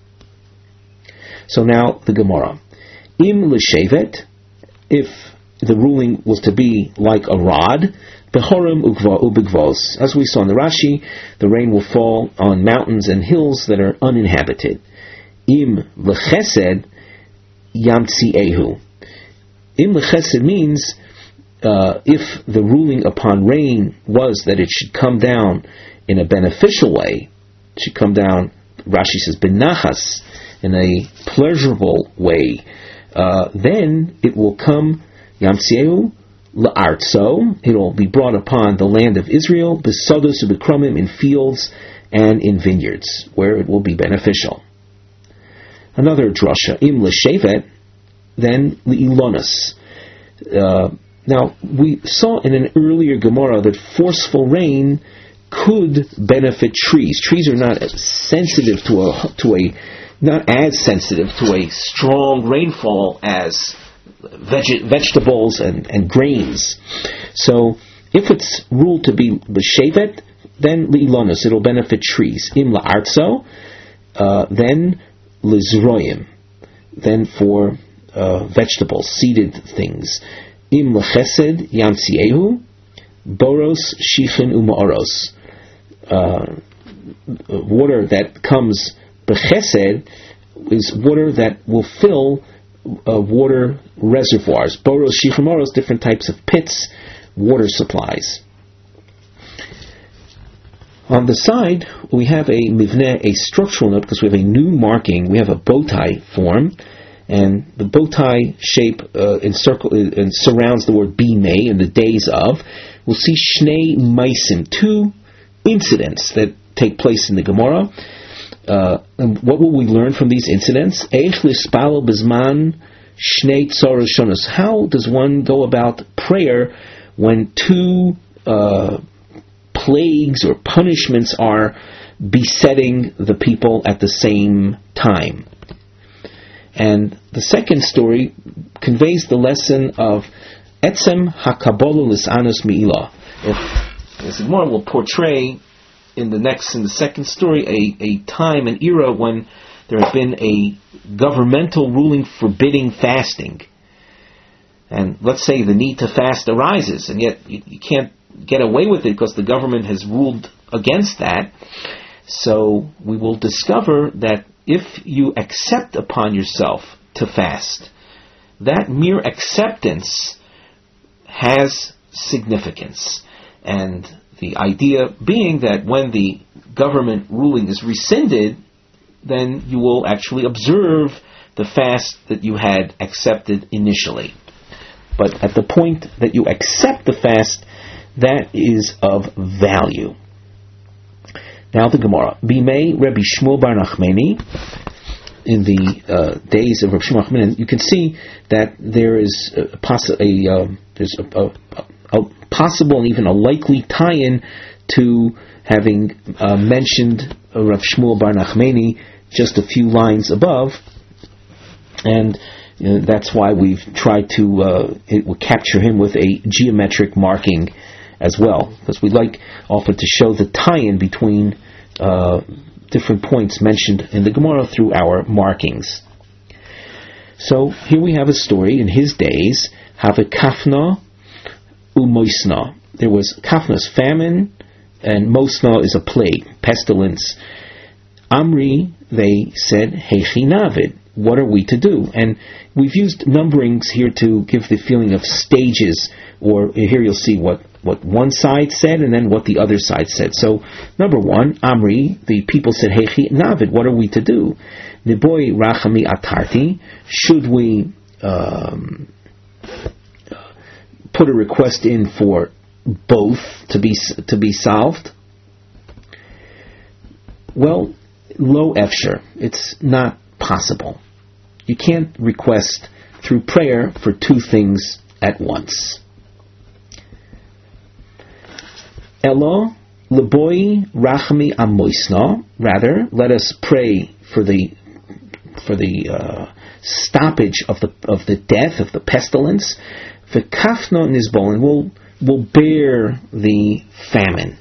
So now the Gemara. Im l'shevet, if the ruling was to be like a rod, behorim ubigvos. As we saw in the Rashi, the rain will fall on mountains and hills that are uninhabited. Im l'chesed, Yamtziehu. Im l'chesed means uh, if the ruling upon rain was that it should come down in a beneficial way, it should come down, Rashi says, benachas, in a pleasurable way, uh, then it will come, Yamtziehu, la'artso, it will be brought upon the land of Israel, besodos u'bekromim, in fields and in vineyards, where it will be beneficial. Another drasha, im l'shevet, then l'ilonus. Uh, now, we saw in an earlier Gemara that forceful rain could benefit trees. Trees are not as sensitive to a to a not as sensitive to a strong rainfall as veg- vegetables and, and grains. So, if it's ruled to be l'shevet, then l'ilonus, it'll benefit trees. Im la'artso, uh, then l'zroyim, then for uh, vegetables, seeded things. Im l'chesed yamtziehu, boros shichin u'ma'oros. Uh, water that comes b'chesed is water that will fill uh, water reservoirs. Boros shichin u'ma'oros, different types of pits, water supplies. On the side, we have a mivneh, a structural note, because we have a new marking. We have a bow tie form, and the bow tie shape uh, encircle, uh, surrounds the word bimei, in the days of. We'll see shnei maisim, two incidents that take place in the Gemara. Uh, and what will we learn from these incidents? Eich lispalo bizman shnei tzoros shonos. How does one go about prayer when two uh, plagues or punishments are besetting the people at the same time? And the second story conveys the lesson of etzem hakabolu lisanus mi'ilah. As Gemara will portray in the next, in the second story, a, a time, an era when there has been a governmental ruling forbidding fasting. And let's say the need to fast arises, and yet you, you can't get away with it because the government has ruled against that. So we will discover that if you accept upon yourself to fast, that mere acceptance has significance. And the idea being that when the government ruling is rescinded, then you will actually observe the fast that you had accepted initially. But at the point that you accept the fast, that is of value. Now the Gemara. Bimei Rabbi Shmuel bar Nachmani, in the uh, days of Rabbi Shmuel bar Nachmani, you can see that there is a, possi- a, uh, there's a, a, a possible and even a likely tie-in to having uh, mentioned Rabbi Shmuel bar Nachmani just a few lines above, and you know, that's why we've tried to uh, it will capture him with a geometric marking as well, because we like often to show the tie-in between uh, different points mentioned in the Gemara through our markings. So here we have a story. In his days, have a kafna u'moisna. There was kafna's famine, and mosna is a plague, pestilence. Amri, they said, Heichi navid, what are we to do? And we've used numberings here to give the feeling of stages, or here you'll see what, what one side said and then what the other side said. So, number one, Amri, the people said, Heichi navid, what are we to do? Niboi rachami atarti, should we um, put a request in for both to be to be solved? Well, lo efsher, it's not possible. You can't request through prayer for two things at once. Elo leboi rachmi amoisna, rather, let us pray for the for the uh, stoppage of the of the death of the pestilence. V'kafna nizbol, and we'll will bear the famine.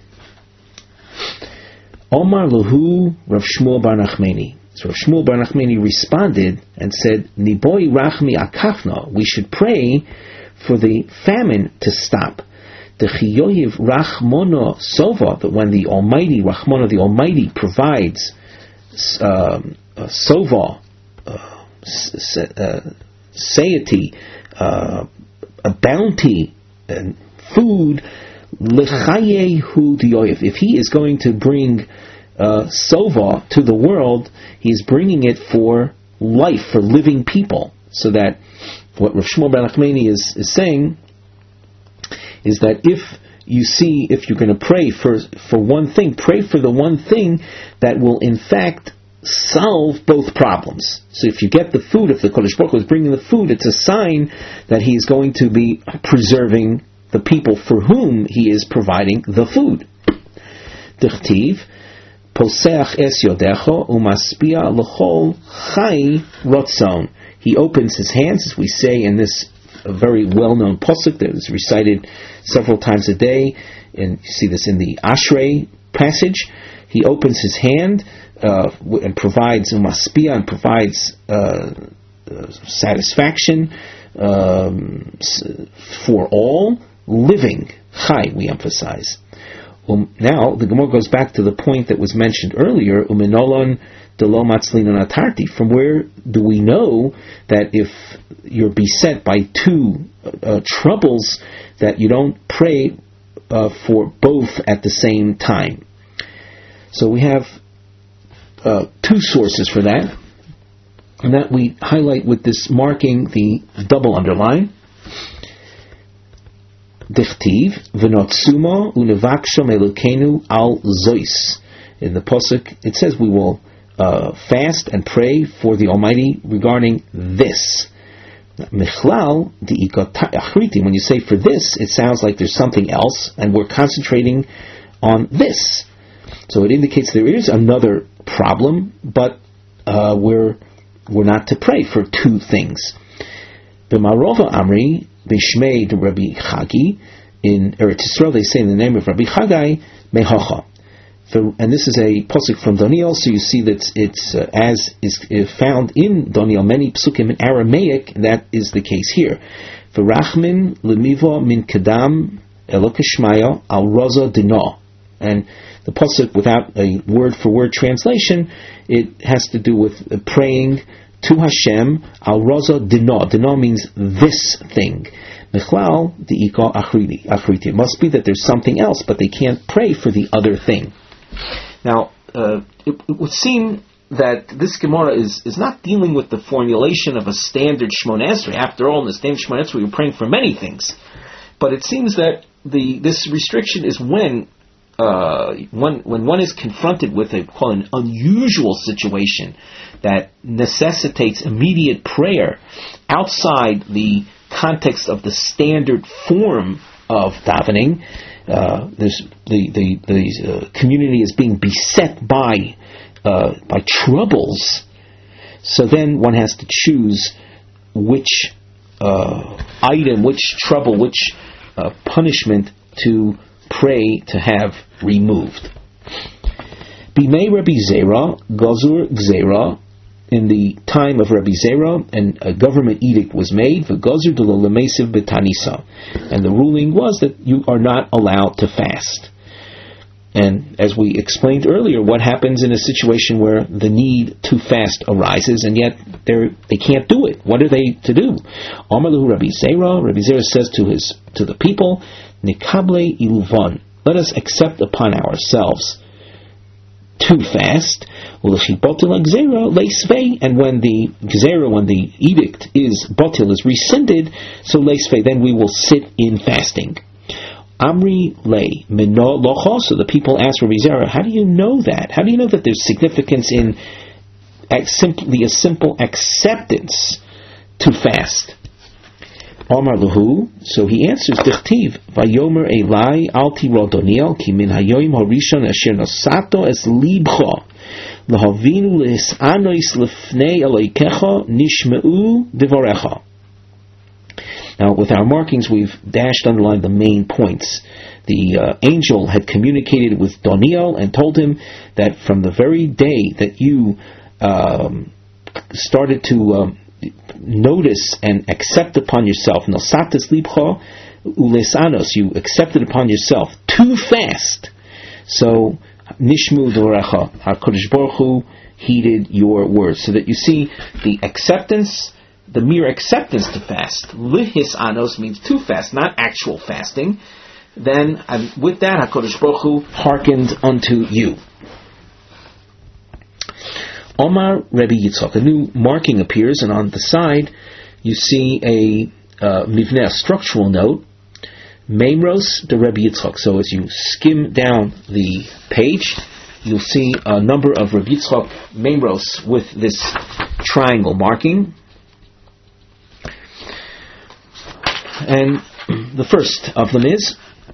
Omar Lahu Rav Shmuel bar Nachmani. So Rav Shmuel bar Nachmani responded and said, Niboi rachmi akafna, we should pray for the famine to stop. The chiyoyiv rachmono sova, that when the Almighty, Rachmono, the Almighty, provides uh, uh, sova, uh, uh, satiety, uh, a bounty, and food, lechayehu diyoyev. If he is going to bring uh, sova to the world, he is bringing it for life, for living people. So that what Rav Shmuel bar Nachmani is, is saying is that if you see, if you're going to pray for for one thing, pray for the one thing that will in fact solve both problems. So if you get the food, if the Kodesh Baruch Hu is bringing the food, it's a sign that he is going to be preserving the people for whom he is providing the food. Dichtiv, poseach es yodecho umaspia l'chol chai rotzon. He opens his hands, as we say in this very well-known pasuk that is recited several times a day, and you see this in the Ashrei passage. He opens his hand uh, and provides umaspia, and provides uh, uh, satisfaction um, for all living. Chai, we emphasize. Um, now the Gemara goes back to the point that was mentioned earlier. Uminolon delo matzlinon atarti. From where do we know that if you're beset by two uh, troubles, that you don't pray uh, for both at the same time? So we have uh, two sources for that, and that we highlight with this marking, the double underline. Dichtiv v'notsumo unevaksho melukenu al zois. In the pasuk, it says we will uh, fast and pray for the Almighty regarding this. Michlal di'ikot achriti. When you say for this, it sounds like there's something else, and we're concentrating on this. So it indicates there is another problem, but uh, we're we're not to pray for two things. B'marova Amri b'shmei Rabbi Chagi, in Eretz Yisrael they say in the name of Rabbi Chagai mehacha. And this is a pasuk from Daniel, so you see that it's uh, as is found in Daniel many psukim in Aramaic. That is the case here. V'rachmin lemiva min kedam elokeshmaya al raza dina. And the pasuk, without a word-for-word translation, it has to do with praying to Hashem al raza dina. Dina means this thing. Mechlal diika achriti. Achriti. It must be that there's something else, but they can't pray for the other thing. Now, uh, it, it would seem that this Gemara is, is not dealing with the formulation of a standard Shmoneh Esrei. After all, in the standard Shmoneh Esrei, you're praying for many things. But it seems that the this restriction is when uh, one, when one is confronted with a call an unusual situation that necessitates immediate prayer outside the context of the standard form of davening. Uh, there's the the, the uh, community is being beset by uh, by troubles. So then one has to choose which uh, item, which trouble, which uh, punishment to pray to have removed. Bimei Rabbi Zera, Gazur Gzera, in the time of Rabbi Zera, and a government edict was made, V'gazur de lo lemesiv betanisa, and the ruling was that you are not allowed to fast. And as we explained earlier, what happens in a situation where the need to fast arises, and yet they can't do it? What are they to do? Amar lehu Rabbi Zera, Rabbi Zera says to his to the people, Nikable iluvan, let us accept upon ourselves to fast, and when the gzera, when the edict is batil, is rescinded, so leisvei, then we will sit in fasting. Amri lei mino locha. So the people ask Rabbi Zera, how do you know that? How do you know that there's significance in simply a simple acceptance to fast? Amar Lahu, so he answers, Dichtiv, Vayomer Elai Alti Rodoniel, Ki min hayoim harishon asher nosato es libcha, Lahavinu lehisanois lefnei Eloikecha, Nishmeu Divarecha. Now, with our markings, we've dashed, underlined the main points. The uh, angel had communicated with Doniel and told him that from the very day that you um, started to um, notice and accept upon yourself, nosates libcha ulesanos, you accepted upon yourself to fast. So nishmu dorecha, HaKadosh Baruch Hu heeded your words. So that you see the acceptance, the mere acceptance to fast. Lihis anos means to fast, not actual fasting. Then and with that, HaKadosh Baruch Hu hearkened unto you. Omar Rebbe Yitzchak, a new marking appears, and on the side you see a uh, mivneh, a structural note, Meimros de Rebbe Yitzchak. So as you skim down the page, you'll see a number of Rebbe Yitzchak Meimros with this triangle marking. And the first of them is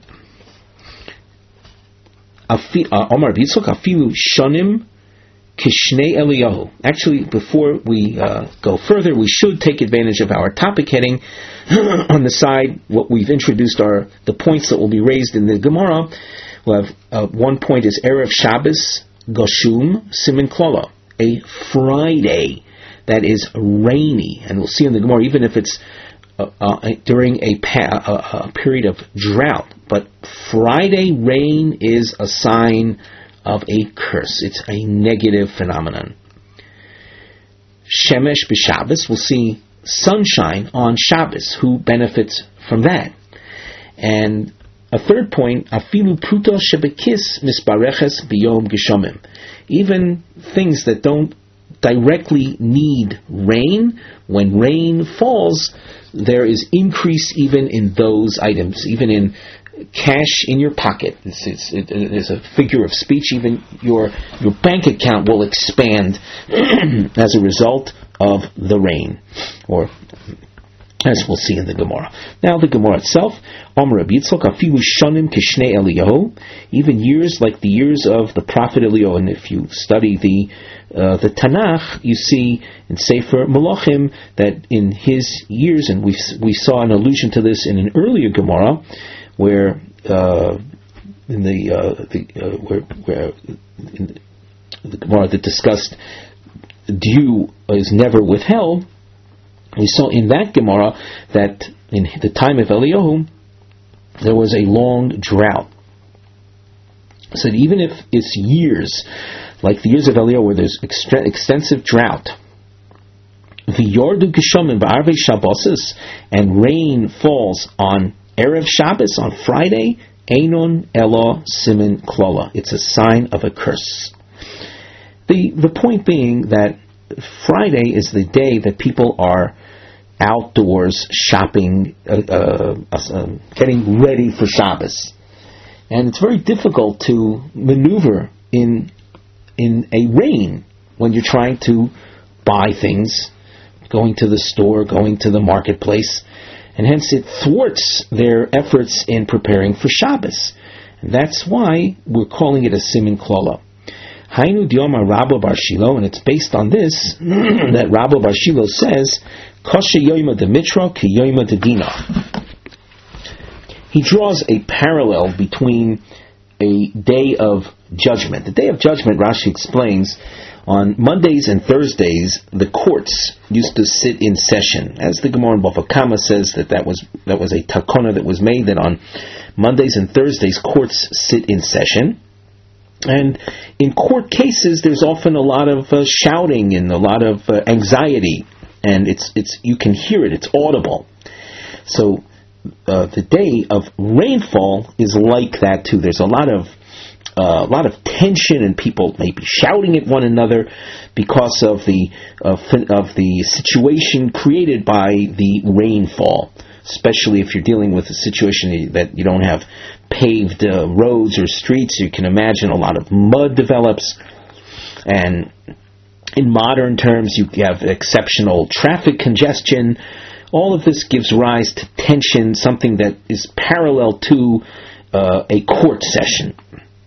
Omar Rebbe Yitzchak, Afilu Shonim Kishnei Eliyahu. Actually, before we uh, go further, we should take advantage of our topic heading. On the side, what we've introduced are the points that will be raised in the Gemara. We'll have uh, one point is Erev Shabbos Goshum Simin Klola, a Friday that is rainy, and we'll see in the Gemara, even if it's uh, uh, during a, pa- a, a period of drought, but Friday rain is a sign of a curse. It's a negative phenomenon. Shemesh b'Shabbos, we'll see sunshine on Shabbos. Who benefits from that? And a third point, afilu pruta shebekis misbareches biyom geshomim. Even things that don't directly need rain, when rain falls, there is increase even in those items, even in cash in your pocket. It's, it's, it, it's a figure of speech. Even your your bank account will expand as a result of the rain, or as we'll see in the Gemara. Now the Gemara itself, Amar Rabbi Yitzchak, afilu shanim kishnei Eliyahu, even years like the years of the prophet Eliyahu. And if you study the uh, the Tanakh, you see in Sefer Malachim that in his years, and we we saw an allusion to this in an earlier Gemara, where uh, in the uh, the uh, where, where in the Gemara that discussed dew is never withheld, we saw in that Gemara that in the time of Eliyahu there was a long drought. So that even if it's years like the years of Eliyahu where there's extra- extensive drought, V'yordu Geshomim ba'arvei Shabbosis, and rain falls on Erev Shabbos, on Friday, Einon Elo Simin Klola. It's a sign of a curse. The the point being that Friday is the day that people are outdoors shopping, uh, uh, uh, getting ready for Shabbos. And it's very difficult to maneuver in in a rain when you're trying to buy things, going to the store, going to the marketplace, and hence it thwarts their efforts in preparing for Shabbos. And that's why we're calling it a Simin Klola. Hainu Dioma Rabba Bar Shilo, and it's based on this that Rabba Bar Shilo says, Koshe Yoima de Mitra ki Yoima de Dina. He draws a parallel between a day of judgment. The day of judgment, Rashi explains, on Mondays and Thursdays, the courts used to sit in session. As the Gemara in Bava Kama says, that that was, that was a takona that was made, that on Mondays and Thursdays, courts sit in session. And in court cases, there's often a lot of uh, shouting and a lot of uh, anxiety, and it's it's you can hear it; it's audible. So uh, the day of rainfall is like that too. There's a lot of uh, a lot of tension, and people may be shouting at one another because of the uh, of the situation created by the rainfall. Especially if you're dealing with a situation that you don't have paved uh, roads or streets, you can imagine a lot of mud develops. And in modern terms, you have exceptional traffic congestion. All of this gives rise to tension, something that is parallel to uh, a court session.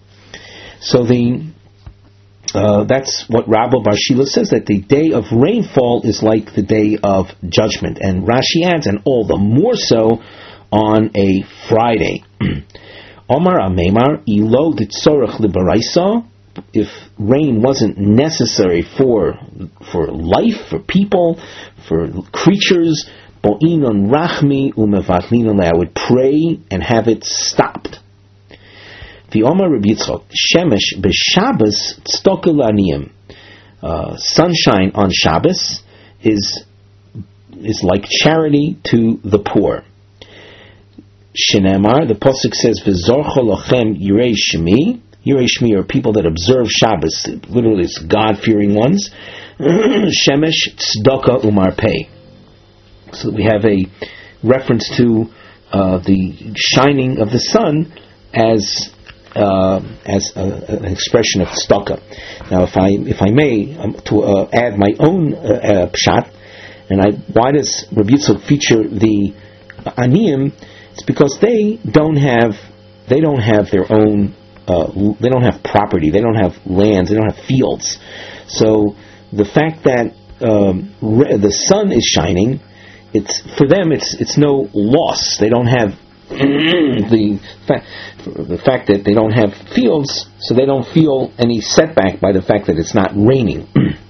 So the Uh, that's what Rabba Bar Shila says, that the day of rainfall is like the day of judgment. And Rashi adds, and all the more so on a Friday. Omar Amemar, Ilo Ditzorach Liberaisa, if rain wasn't necessary for for life, for people, for creatures, Bo'inon Rachmi Umevatlin, I would pray and have it stopped. The Omar Rabbi Yitzchak, Shemesh b'Shabbos tzedakah la'aniyim. Sunshine on Shabbos is is like charity to the poor. Shenemar, the pasuk says, "V'zorcha lochem yirei shemi." Yirei shemi are people that observe Shabbos. Literally, it's God-fearing ones. Shemesh tzedakah umarpei. So we have a reference to uh, the shining of the sun as Uh, as a, an expression of tzedakah. Now, if I if I may, um, to uh, add my own uh, uh, pshat, and I, why does Rabbi Yitzchak feature the aniyim? It's because they don't have they don't have their own uh, they don't have property, they don't have lands, they don't have fields. So the fact that um, re- the sun is shining, it's for them it's it's no loss. They don't have the fact, the fact that they don't have fields, so they don't feel any setback by the fact that it's not raining.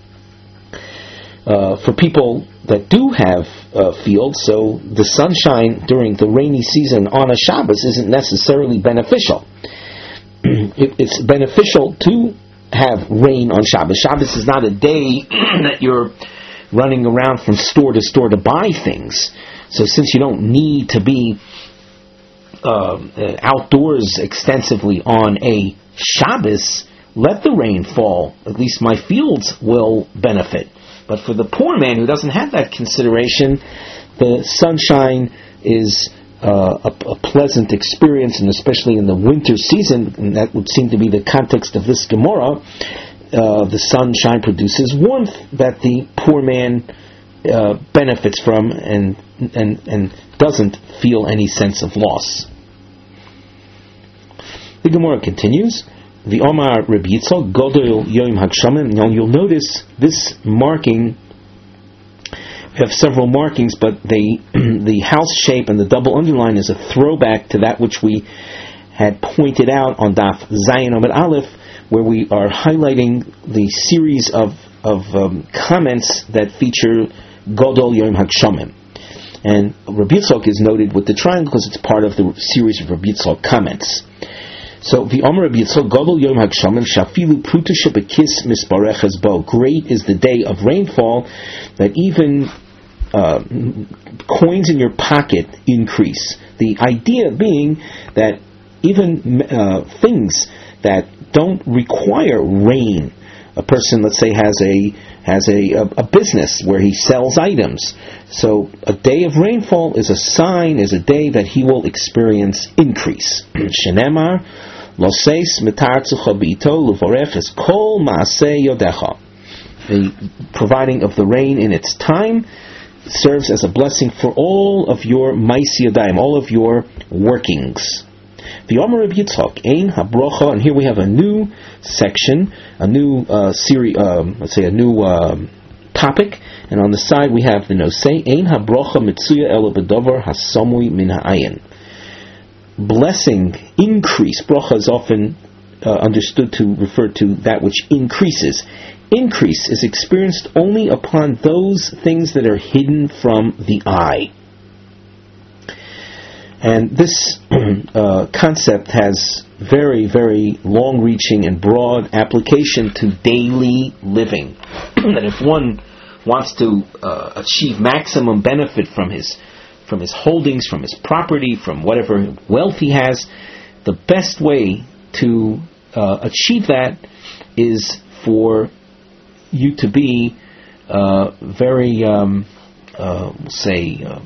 uh, for people that do have uh, fields, so the sunshine during the rainy season on a Shabbos isn't necessarily beneficial. it, it's beneficial to have rain on Shabbos. Shabbos is not a day that you're running around from store to store to buy things. So since you don't need to be Uh, uh, outdoors extensively on a Shabbos, let the rain fall. At least my fields will benefit. But for the poor man who doesn't have that consideration, the sunshine is uh, a, a pleasant experience, and especially in the winter season, and that would seem to be the context of this Gemara, uh, the sunshine produces warmth that the poor man uh, benefits from and and and doesn't feel any sense of loss. The Gemara continues, the Omar Rabbi Yitzchak, Godol Yom Hagshamim. Now you'll notice this marking, we have several markings, but they, the house shape and the double underline is a throwback to that which we had pointed out on Daf Zayin Amud Aleph, where we are highlighting the series of, of um, comments that feature Godol Yom Hagshamim. And Rabbi Yitzchak is noted with the triangle because it's part of the series of Rabbi Yitzchak comments. So the Omer Rabbi Yitzchak Gadol Yom Hagshamim Shafilu Pruta Shebekis Misbareches Bo. Great is the day of rainfall that even uh, coins in your pocket increase. The idea being that even uh, things that don't require rain. A person, let's say, has a has a, a, a business where he sells items. So a day of rainfall is a sign, is a day that he will experience increase. Shenemar Loseis Mitartzucha Bito Luvorech is Kol Maaseh Yodecha. The providing of the rain in its time serves as a blessing for all of your Maisi Yodayim, all of your workings. The Omer of Yitzchak, Ein Habrocha, and here we have a new section, a new uh, series, um, let's say a new um, topic, and on the side we have the Nosei, Ein Habrocha Mitzuya Elo Bedover Hasamui Min Ha'ayin. Blessing, increase. Brocha is often uh, understood to refer to that which increases. Increase is experienced only upon those things that are hidden from the eye. And this uh, concept has very, very long-reaching and broad application to daily living. That if one wants to uh, achieve maximum benefit from his from his holdings, from his property, from whatever wealth he has, the best way to uh, achieve that is for you to be uh, very, um, uh, we'll say, uh,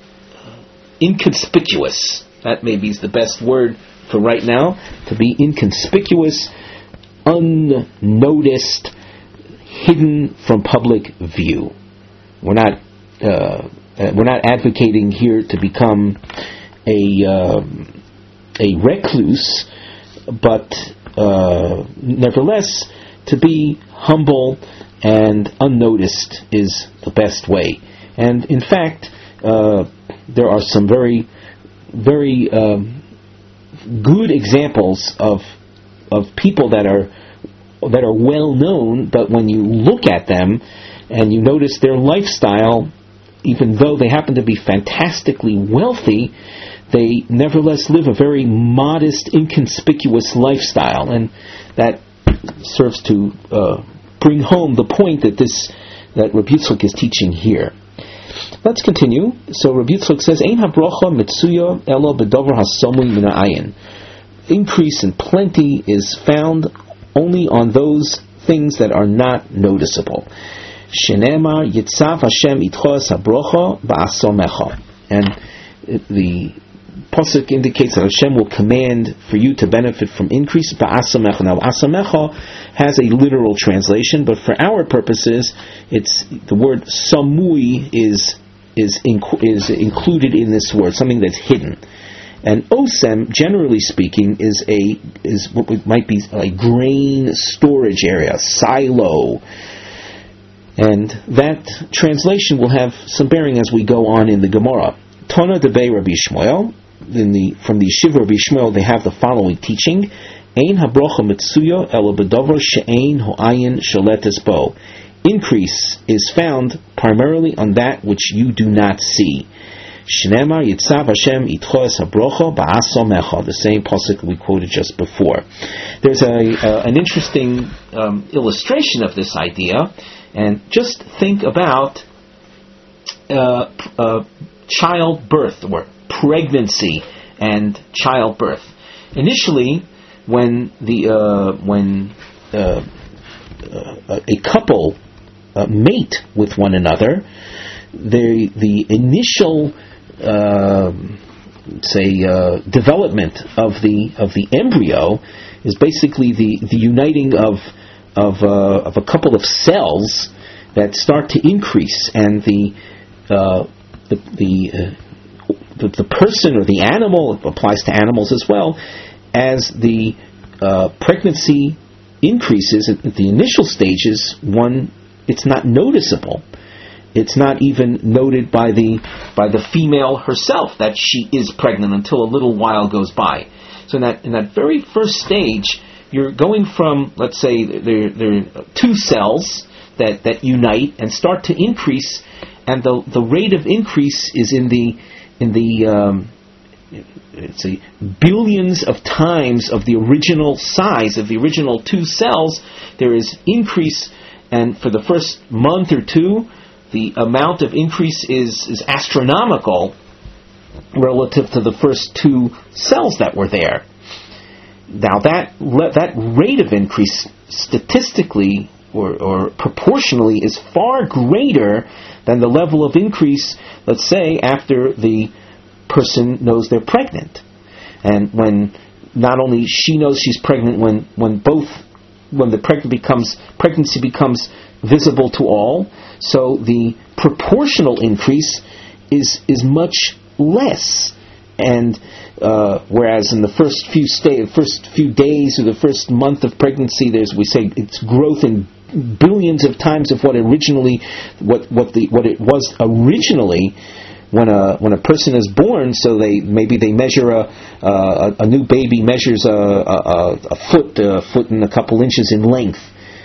inconspicuous. That maybe is the best word for right now. To be inconspicuous, unnoticed, hidden from public view. We're not uh, we're not advocating here to become a uh, a recluse, but uh, nevertheless to be humble and unnoticed is the best way. And in fact, uh, there are some very, very um, good examples of of people that are that are well known, but when you look at them and you notice their lifestyle, even though they happen to be fantastically wealthy, they nevertheless live a very modest, inconspicuous lifestyle, and that serves to uh, bring home the point that this that Rabbi Yitzchak is teaching here. Let's continue. So Rabbi Yitzchak says, Ein habrocha mitzuya elo bedover hasamui min ha'ayin. Increase and plenty is found only on those things that are not noticeable. Shenemar yitzav Hashem itchos habrocha ba'asomecha. And the pasuk indicates that Hashem will command for you to benefit from increase. Ba'asomecha. Now, asomecha has a literal translation, but for our purposes, it's the word samui is is inc- is included in this word, something that's hidden. And osem, generally speaking, is a is what might be a grain storage area, silo. And that translation will have some bearing as we go on in the Gemara. Tona debei Rabbi Shmuel. In the from the Yeshiva Rabbi Shmuel, they have the following teaching: Ein habrocha mitzuya elo bedover she'ein ho'ayin sholetes bo. Increase is found primarily on that which you do not see. Shneimar yitzav Hashem itcho es habrocha ba'asomecha. The same pasuk we quoted just before. There's a uh, an interesting um, illustration of this idea, and just think about uh, uh, childbirth or pregnancy and childbirth. Initially, when the uh, when uh, uh, a couple uh, mate with one another, the the initial uh, say uh, development of the of the embryo is basically the, the uniting of of uh, of a couple of cells that start to increase, and the uh, the the, uh, the the person or the animal, it applies to animals as well, as the uh, pregnancy increases at, at the initial stages. One, it's not noticeable. It's not even noted by the by the female herself that she is pregnant until a little while goes by. So in that in that very first stage, you're going from, let's say, there there are two cells that, that unite and start to increase, and the the rate of increase is in the in the um, it's a billions of times of the original size of the original two cells. There is increase, and for the first month or two, the amount of increase is, is astronomical relative to the first two cells that were there. Now that that rate of increase statistically or, or proportionally is far greater than the level of increase, let's say, after the person knows they're pregnant. And when not only she knows she's pregnant, when, when both when the pregnant becomes pregnancy becomes visible to all, so the proportional increase is is much less. And uh, whereas in the first few sta- first few days or the first month of pregnancy, there's we say it's growth in billions of times of what originally what what the what it was originally when a when a person is born. So they maybe they measure a a, a new baby measures a, a, a foot a foot and a couple inches in length.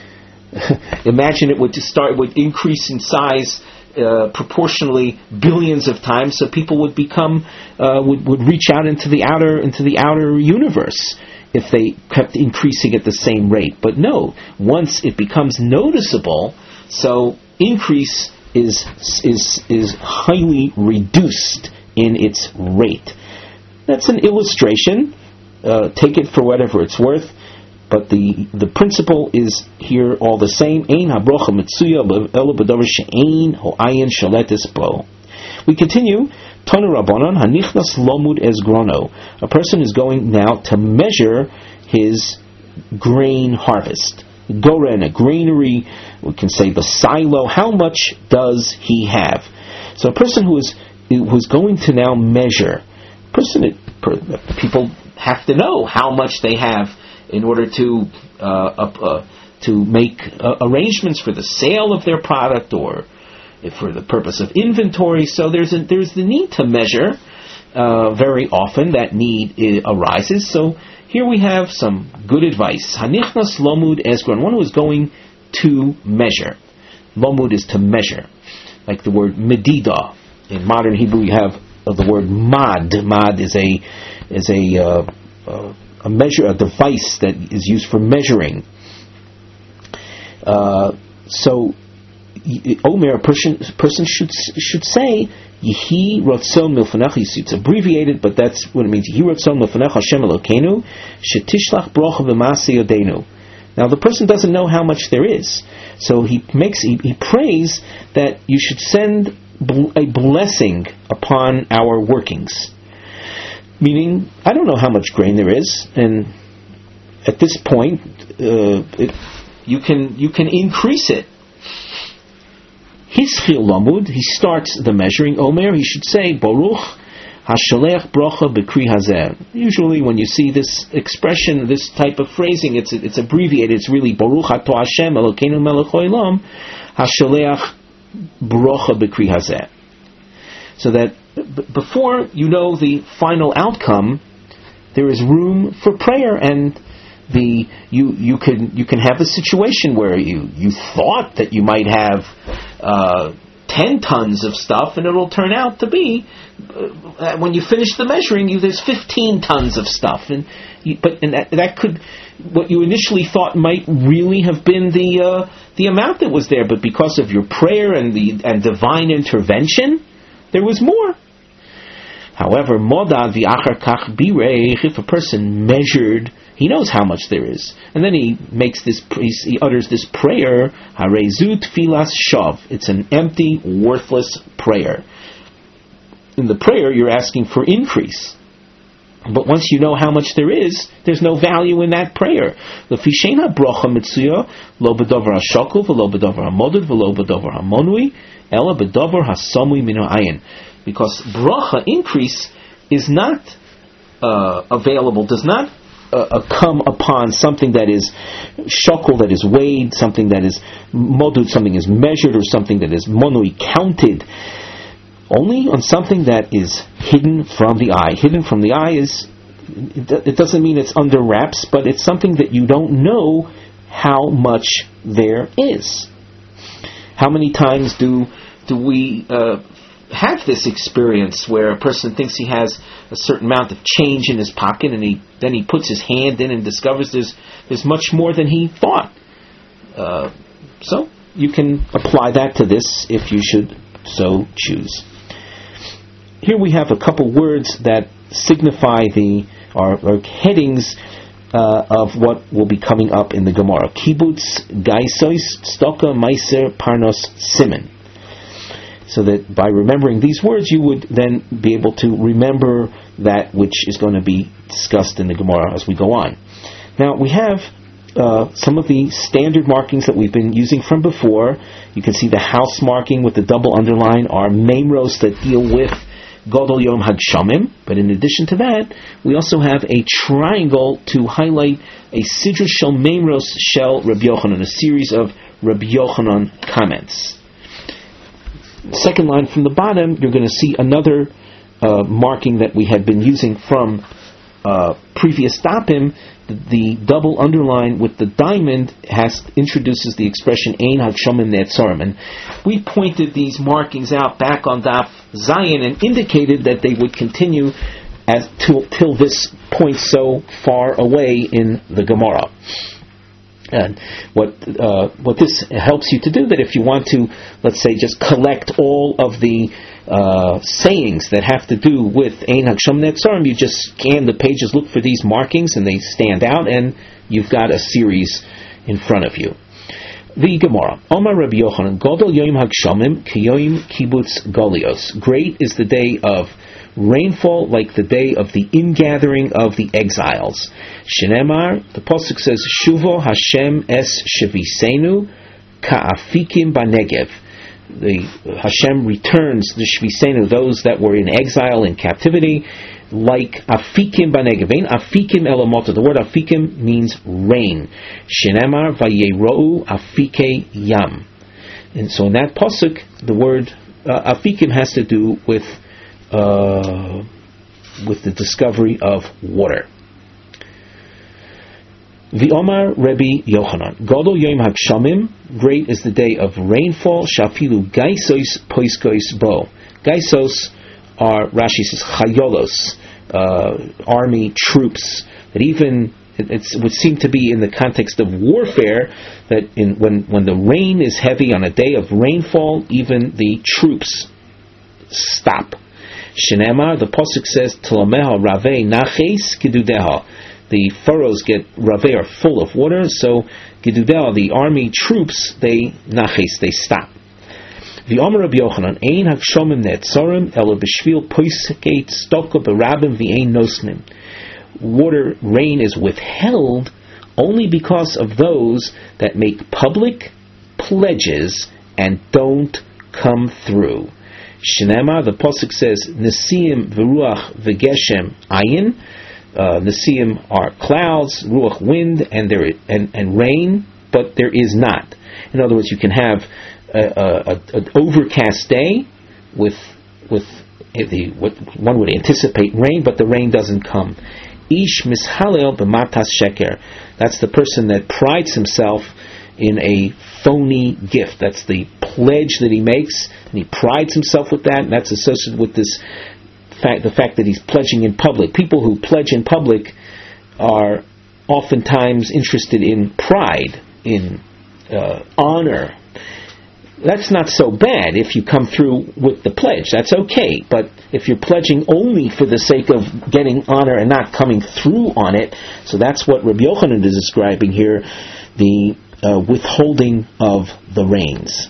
Imagine it would just start would increase in size uh, proportionally billions of times, so people would become uh, would would reach out into the outer into the outer universe if they kept increasing at the same rate. But no, once it becomes noticeable, so increase is is is highly reduced in its rate. That's an illustration. Uh, take it for whatever it's worth. But the the principle is here all the same. Ein habrocha mitzuya elo b'davar she'ein ho'ayin shaletis bo. We continue. Tonu Rabbanon hanichnas lomud ezgrono. A person is going now to measure his grain harvest. Goren, a granary, we can say the silo. How much does he have? So a person who is who's going to now measure. Person, people have to know how much they have in order to uh, uh, to make uh, arrangements for the sale of their product or if for the purpose of inventory. So there's a, there's the need to measure. Uh, very often that need uh, arises. So here we have some good advice. Hanichnas lomud ezgron. One who is going to measure. Lomud is to measure, like the word medida. In modern Hebrew, you have uh, the word mad. Mad is a is a uh, uh, a measure, a device that is used for measuring. Uh, so, Omer, a person, person should should say, Yehi Ratzon Milfanech. It's abbreviated, but that's what it means. Yehi Ratzon Milfanech Hashem Elokeinu Shetishlach Brocha V'Maseh Yodeinu. Now, the person doesn't know how much there is, so he makes he, he prays that you should send a blessing upon our workings. Meaning, I don't know how much grain there is, and at this point, uh, it, you can you can increase it. Hischil Lamud, he starts the measuring. Omer, he should say, Baruch Hasholech Brocha B'Kri Hazeh. Usually, when you see this expression, this type of phrasing, it's it's abbreviated. It's really Baruch Ato Hashem Elokeinu Melech Haolam Hasholech Brocha B'Kri Hazeh. So that b- before you know the final outcome, there is room for prayer, and the you you can you can have a situation where you, you thought that you might have uh, ten tons of stuff, and it'll turn out to be uh, when you finish the measuring, you there's fifteen tons of stuff, and you, but and that, that could what you initially thought might really have been the uh, the amount that was there, but because of your prayer and the and divine intervention, there was more. However, modad v'achar kach bireich, if a person measured, he knows how much there is, and then he makes this, he utters this prayer, harezu tfilas shav. It's an empty, worthless prayer. In the prayer, you're asking for increase. But once you know how much there is, there's no value in that prayer. L'fishein habrocha mitzuya lo b'davar hashakul v'lo b'davar hamoded v'lo b'davar hamonui ela b'davar hasamui min ha'ayin. Because bracha, increase, is not uh, available, does not uh, come upon something that is shakul, that is weighed, something that is modud, something is measured, or something that is monui, counted. Only on something that is hidden from the eye. Hidden from the eye is, it doesn't mean it's under wraps, but it's something that you don't know how much there is. How many times do do we uh, have this experience where a person thinks he has a certain amount of change in his pocket, and he then he puts his hand in and discovers there's there's much more than he thought. Uh, so you can apply that to this if you should so choose. Here we have a couple words that signify the or, or headings uh, of what will be coming up in the Gemara. Kibbutz, Gaisos, Stoka, Meiser, Parnos, Simen. So that by remembering these words, you would then be able to remember that which is going to be discussed in the Gemara as we go on. Now we have uh, some of the standard markings that we've been using from before. You can see the house marking with the double underline are memros that deal with Gadol Yom Hagshamim, but in addition to that, we also have a triangle to highlight a Sidra Shel Memros Shel Rabbi Yochanan, a series of Rabbi Yochanan comments. Second line from the bottom, you're going to see another uh, marking that we had been using from uh, previous dapim. The, the double underline with the diamond has introduces the expression Ein Hagshamim Ne'etzarim, and we pointed these markings out back on Daf Zayin and indicated that they would continue as till, till this point so far away in the Gemara. And what uh, what this helps you to do, that if you want to, let's say, just collect all of the uh, sayings that have to do with Ein Hagshamim Ne'etzarim, you just scan the pages, look for these markings, and they stand out, and you've got a series in front of you. The Gemara. Omar Rabbi Yochanan, Gadol Yom Hagshamim Kiyoim Kibbutz Golios. Great is the day of rainfall, like the day of the ingathering of the exiles. Shenemar, the pasuk says, Shuvo Hashem es Shevisenu Ka'afikim Banegev. The Hashem returns the Shvisenu, those that were in exile, in captivity, like Afikim Banegev. Ein Afikim Elamota. The word Afikim means rain. Shenemar Vayerou Afike Yam. And so in that pasuk, the word uh, Afikim has to do with Uh, with the discovery of water. The Omar Rebbe Yochanan, Gadol Yom Hagshamim, great is the day of rainfall. Shafilu Gaisos Poiskois Bo. Gaisos are, Rashi says, Chayolos, uh, army troops. That even it, it's, it would seem to be in the context of warfare that in when when the rain is heavy on a day of rainfall, even the troops stop. Shenemar, the pasuk says, Tlameha Ravei Naches Gidudeha. The furrows get Ravei are full of water, so Gidudeha, the army troops, they Naches, they stop. The Omer Rabbi Yochanan, Ein Hagshamim Ne'etzarim Elo B'Shvil Poisket Stoko B'Rabim V'Ein Nosnim. Water, rain is withheld only because of those that make public pledges and don't come through. Shnema, the pasuk says, Nesiim v'ruach v'geshem ayin. Uh, Nesiim are clouds, ruach wind, and there and, and rain, but there is not. In other words, you can have a, a, a, an overcast day with with the what one would anticipate rain, but the rain doesn't come. Ish mishalel b'matas sheker. That's the person that prides himself in a phony gift. That's the pledge that he makes, and he prides himself with that, and that's associated with this fact, the fact that he's pledging in public. People who pledge in public are oftentimes interested in pride, in uh, honor. That's not so bad if you come through with the pledge. That's okay. But if you're pledging only for the sake of getting honor and not coming through on it, so that's what Rabbi Yochanan is describing here, the Uh, withholding of the rains.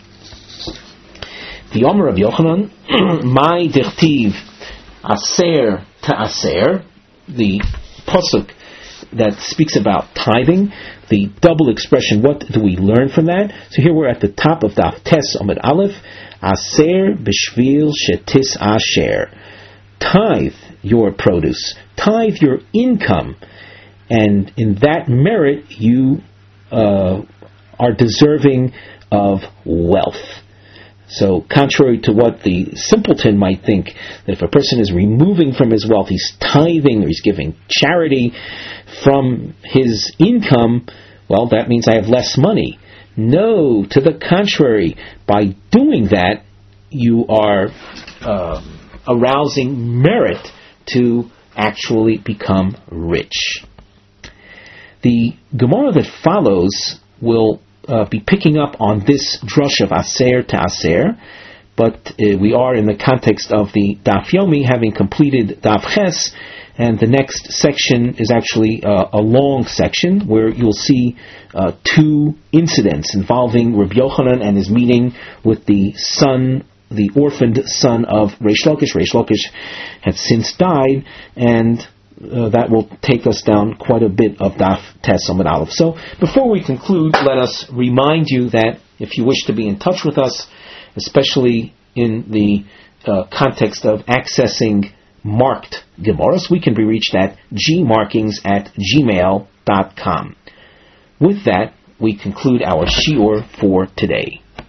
The Omer of Yochanan, my dichtiv aser ta'aser, the pasuk that speaks about tithing, the double expression. What do we learn from that? So here we're at the top of Daf Tes Amud Aleph. Aser b'shvil shetis asher. Tithe your produce. Tithe your income, and in that merit you uh, are deserving of wealth. So, contrary to what the simpleton might think, that if a person is removing from his wealth, he's tithing or he's giving charity from his income, well, that means I have less money. No, to the contrary, by doing that, you are uh, arousing merit to actually become rich. The Gemara that follows will uh, be picking up on this drush of Aser to Aser, but uh, we are in the context of the Daf Yomi, having completed Daf Ches, and the next section is actually uh, a long section where you'll see uh, two incidents involving Rabbi Yochanan and his meeting with the son, the orphaned son of Reish Lakish. Reish Lakish had since died, and uh, that will take us down quite a bit of Daf Tes Amud Aleph. So before we conclude, let us remind you that if you wish to be in touch with us, especially in the uh, context of accessing marked Gemaras, we can be reached at gmarkings at gmail dot com. With that, we conclude our shiur for today.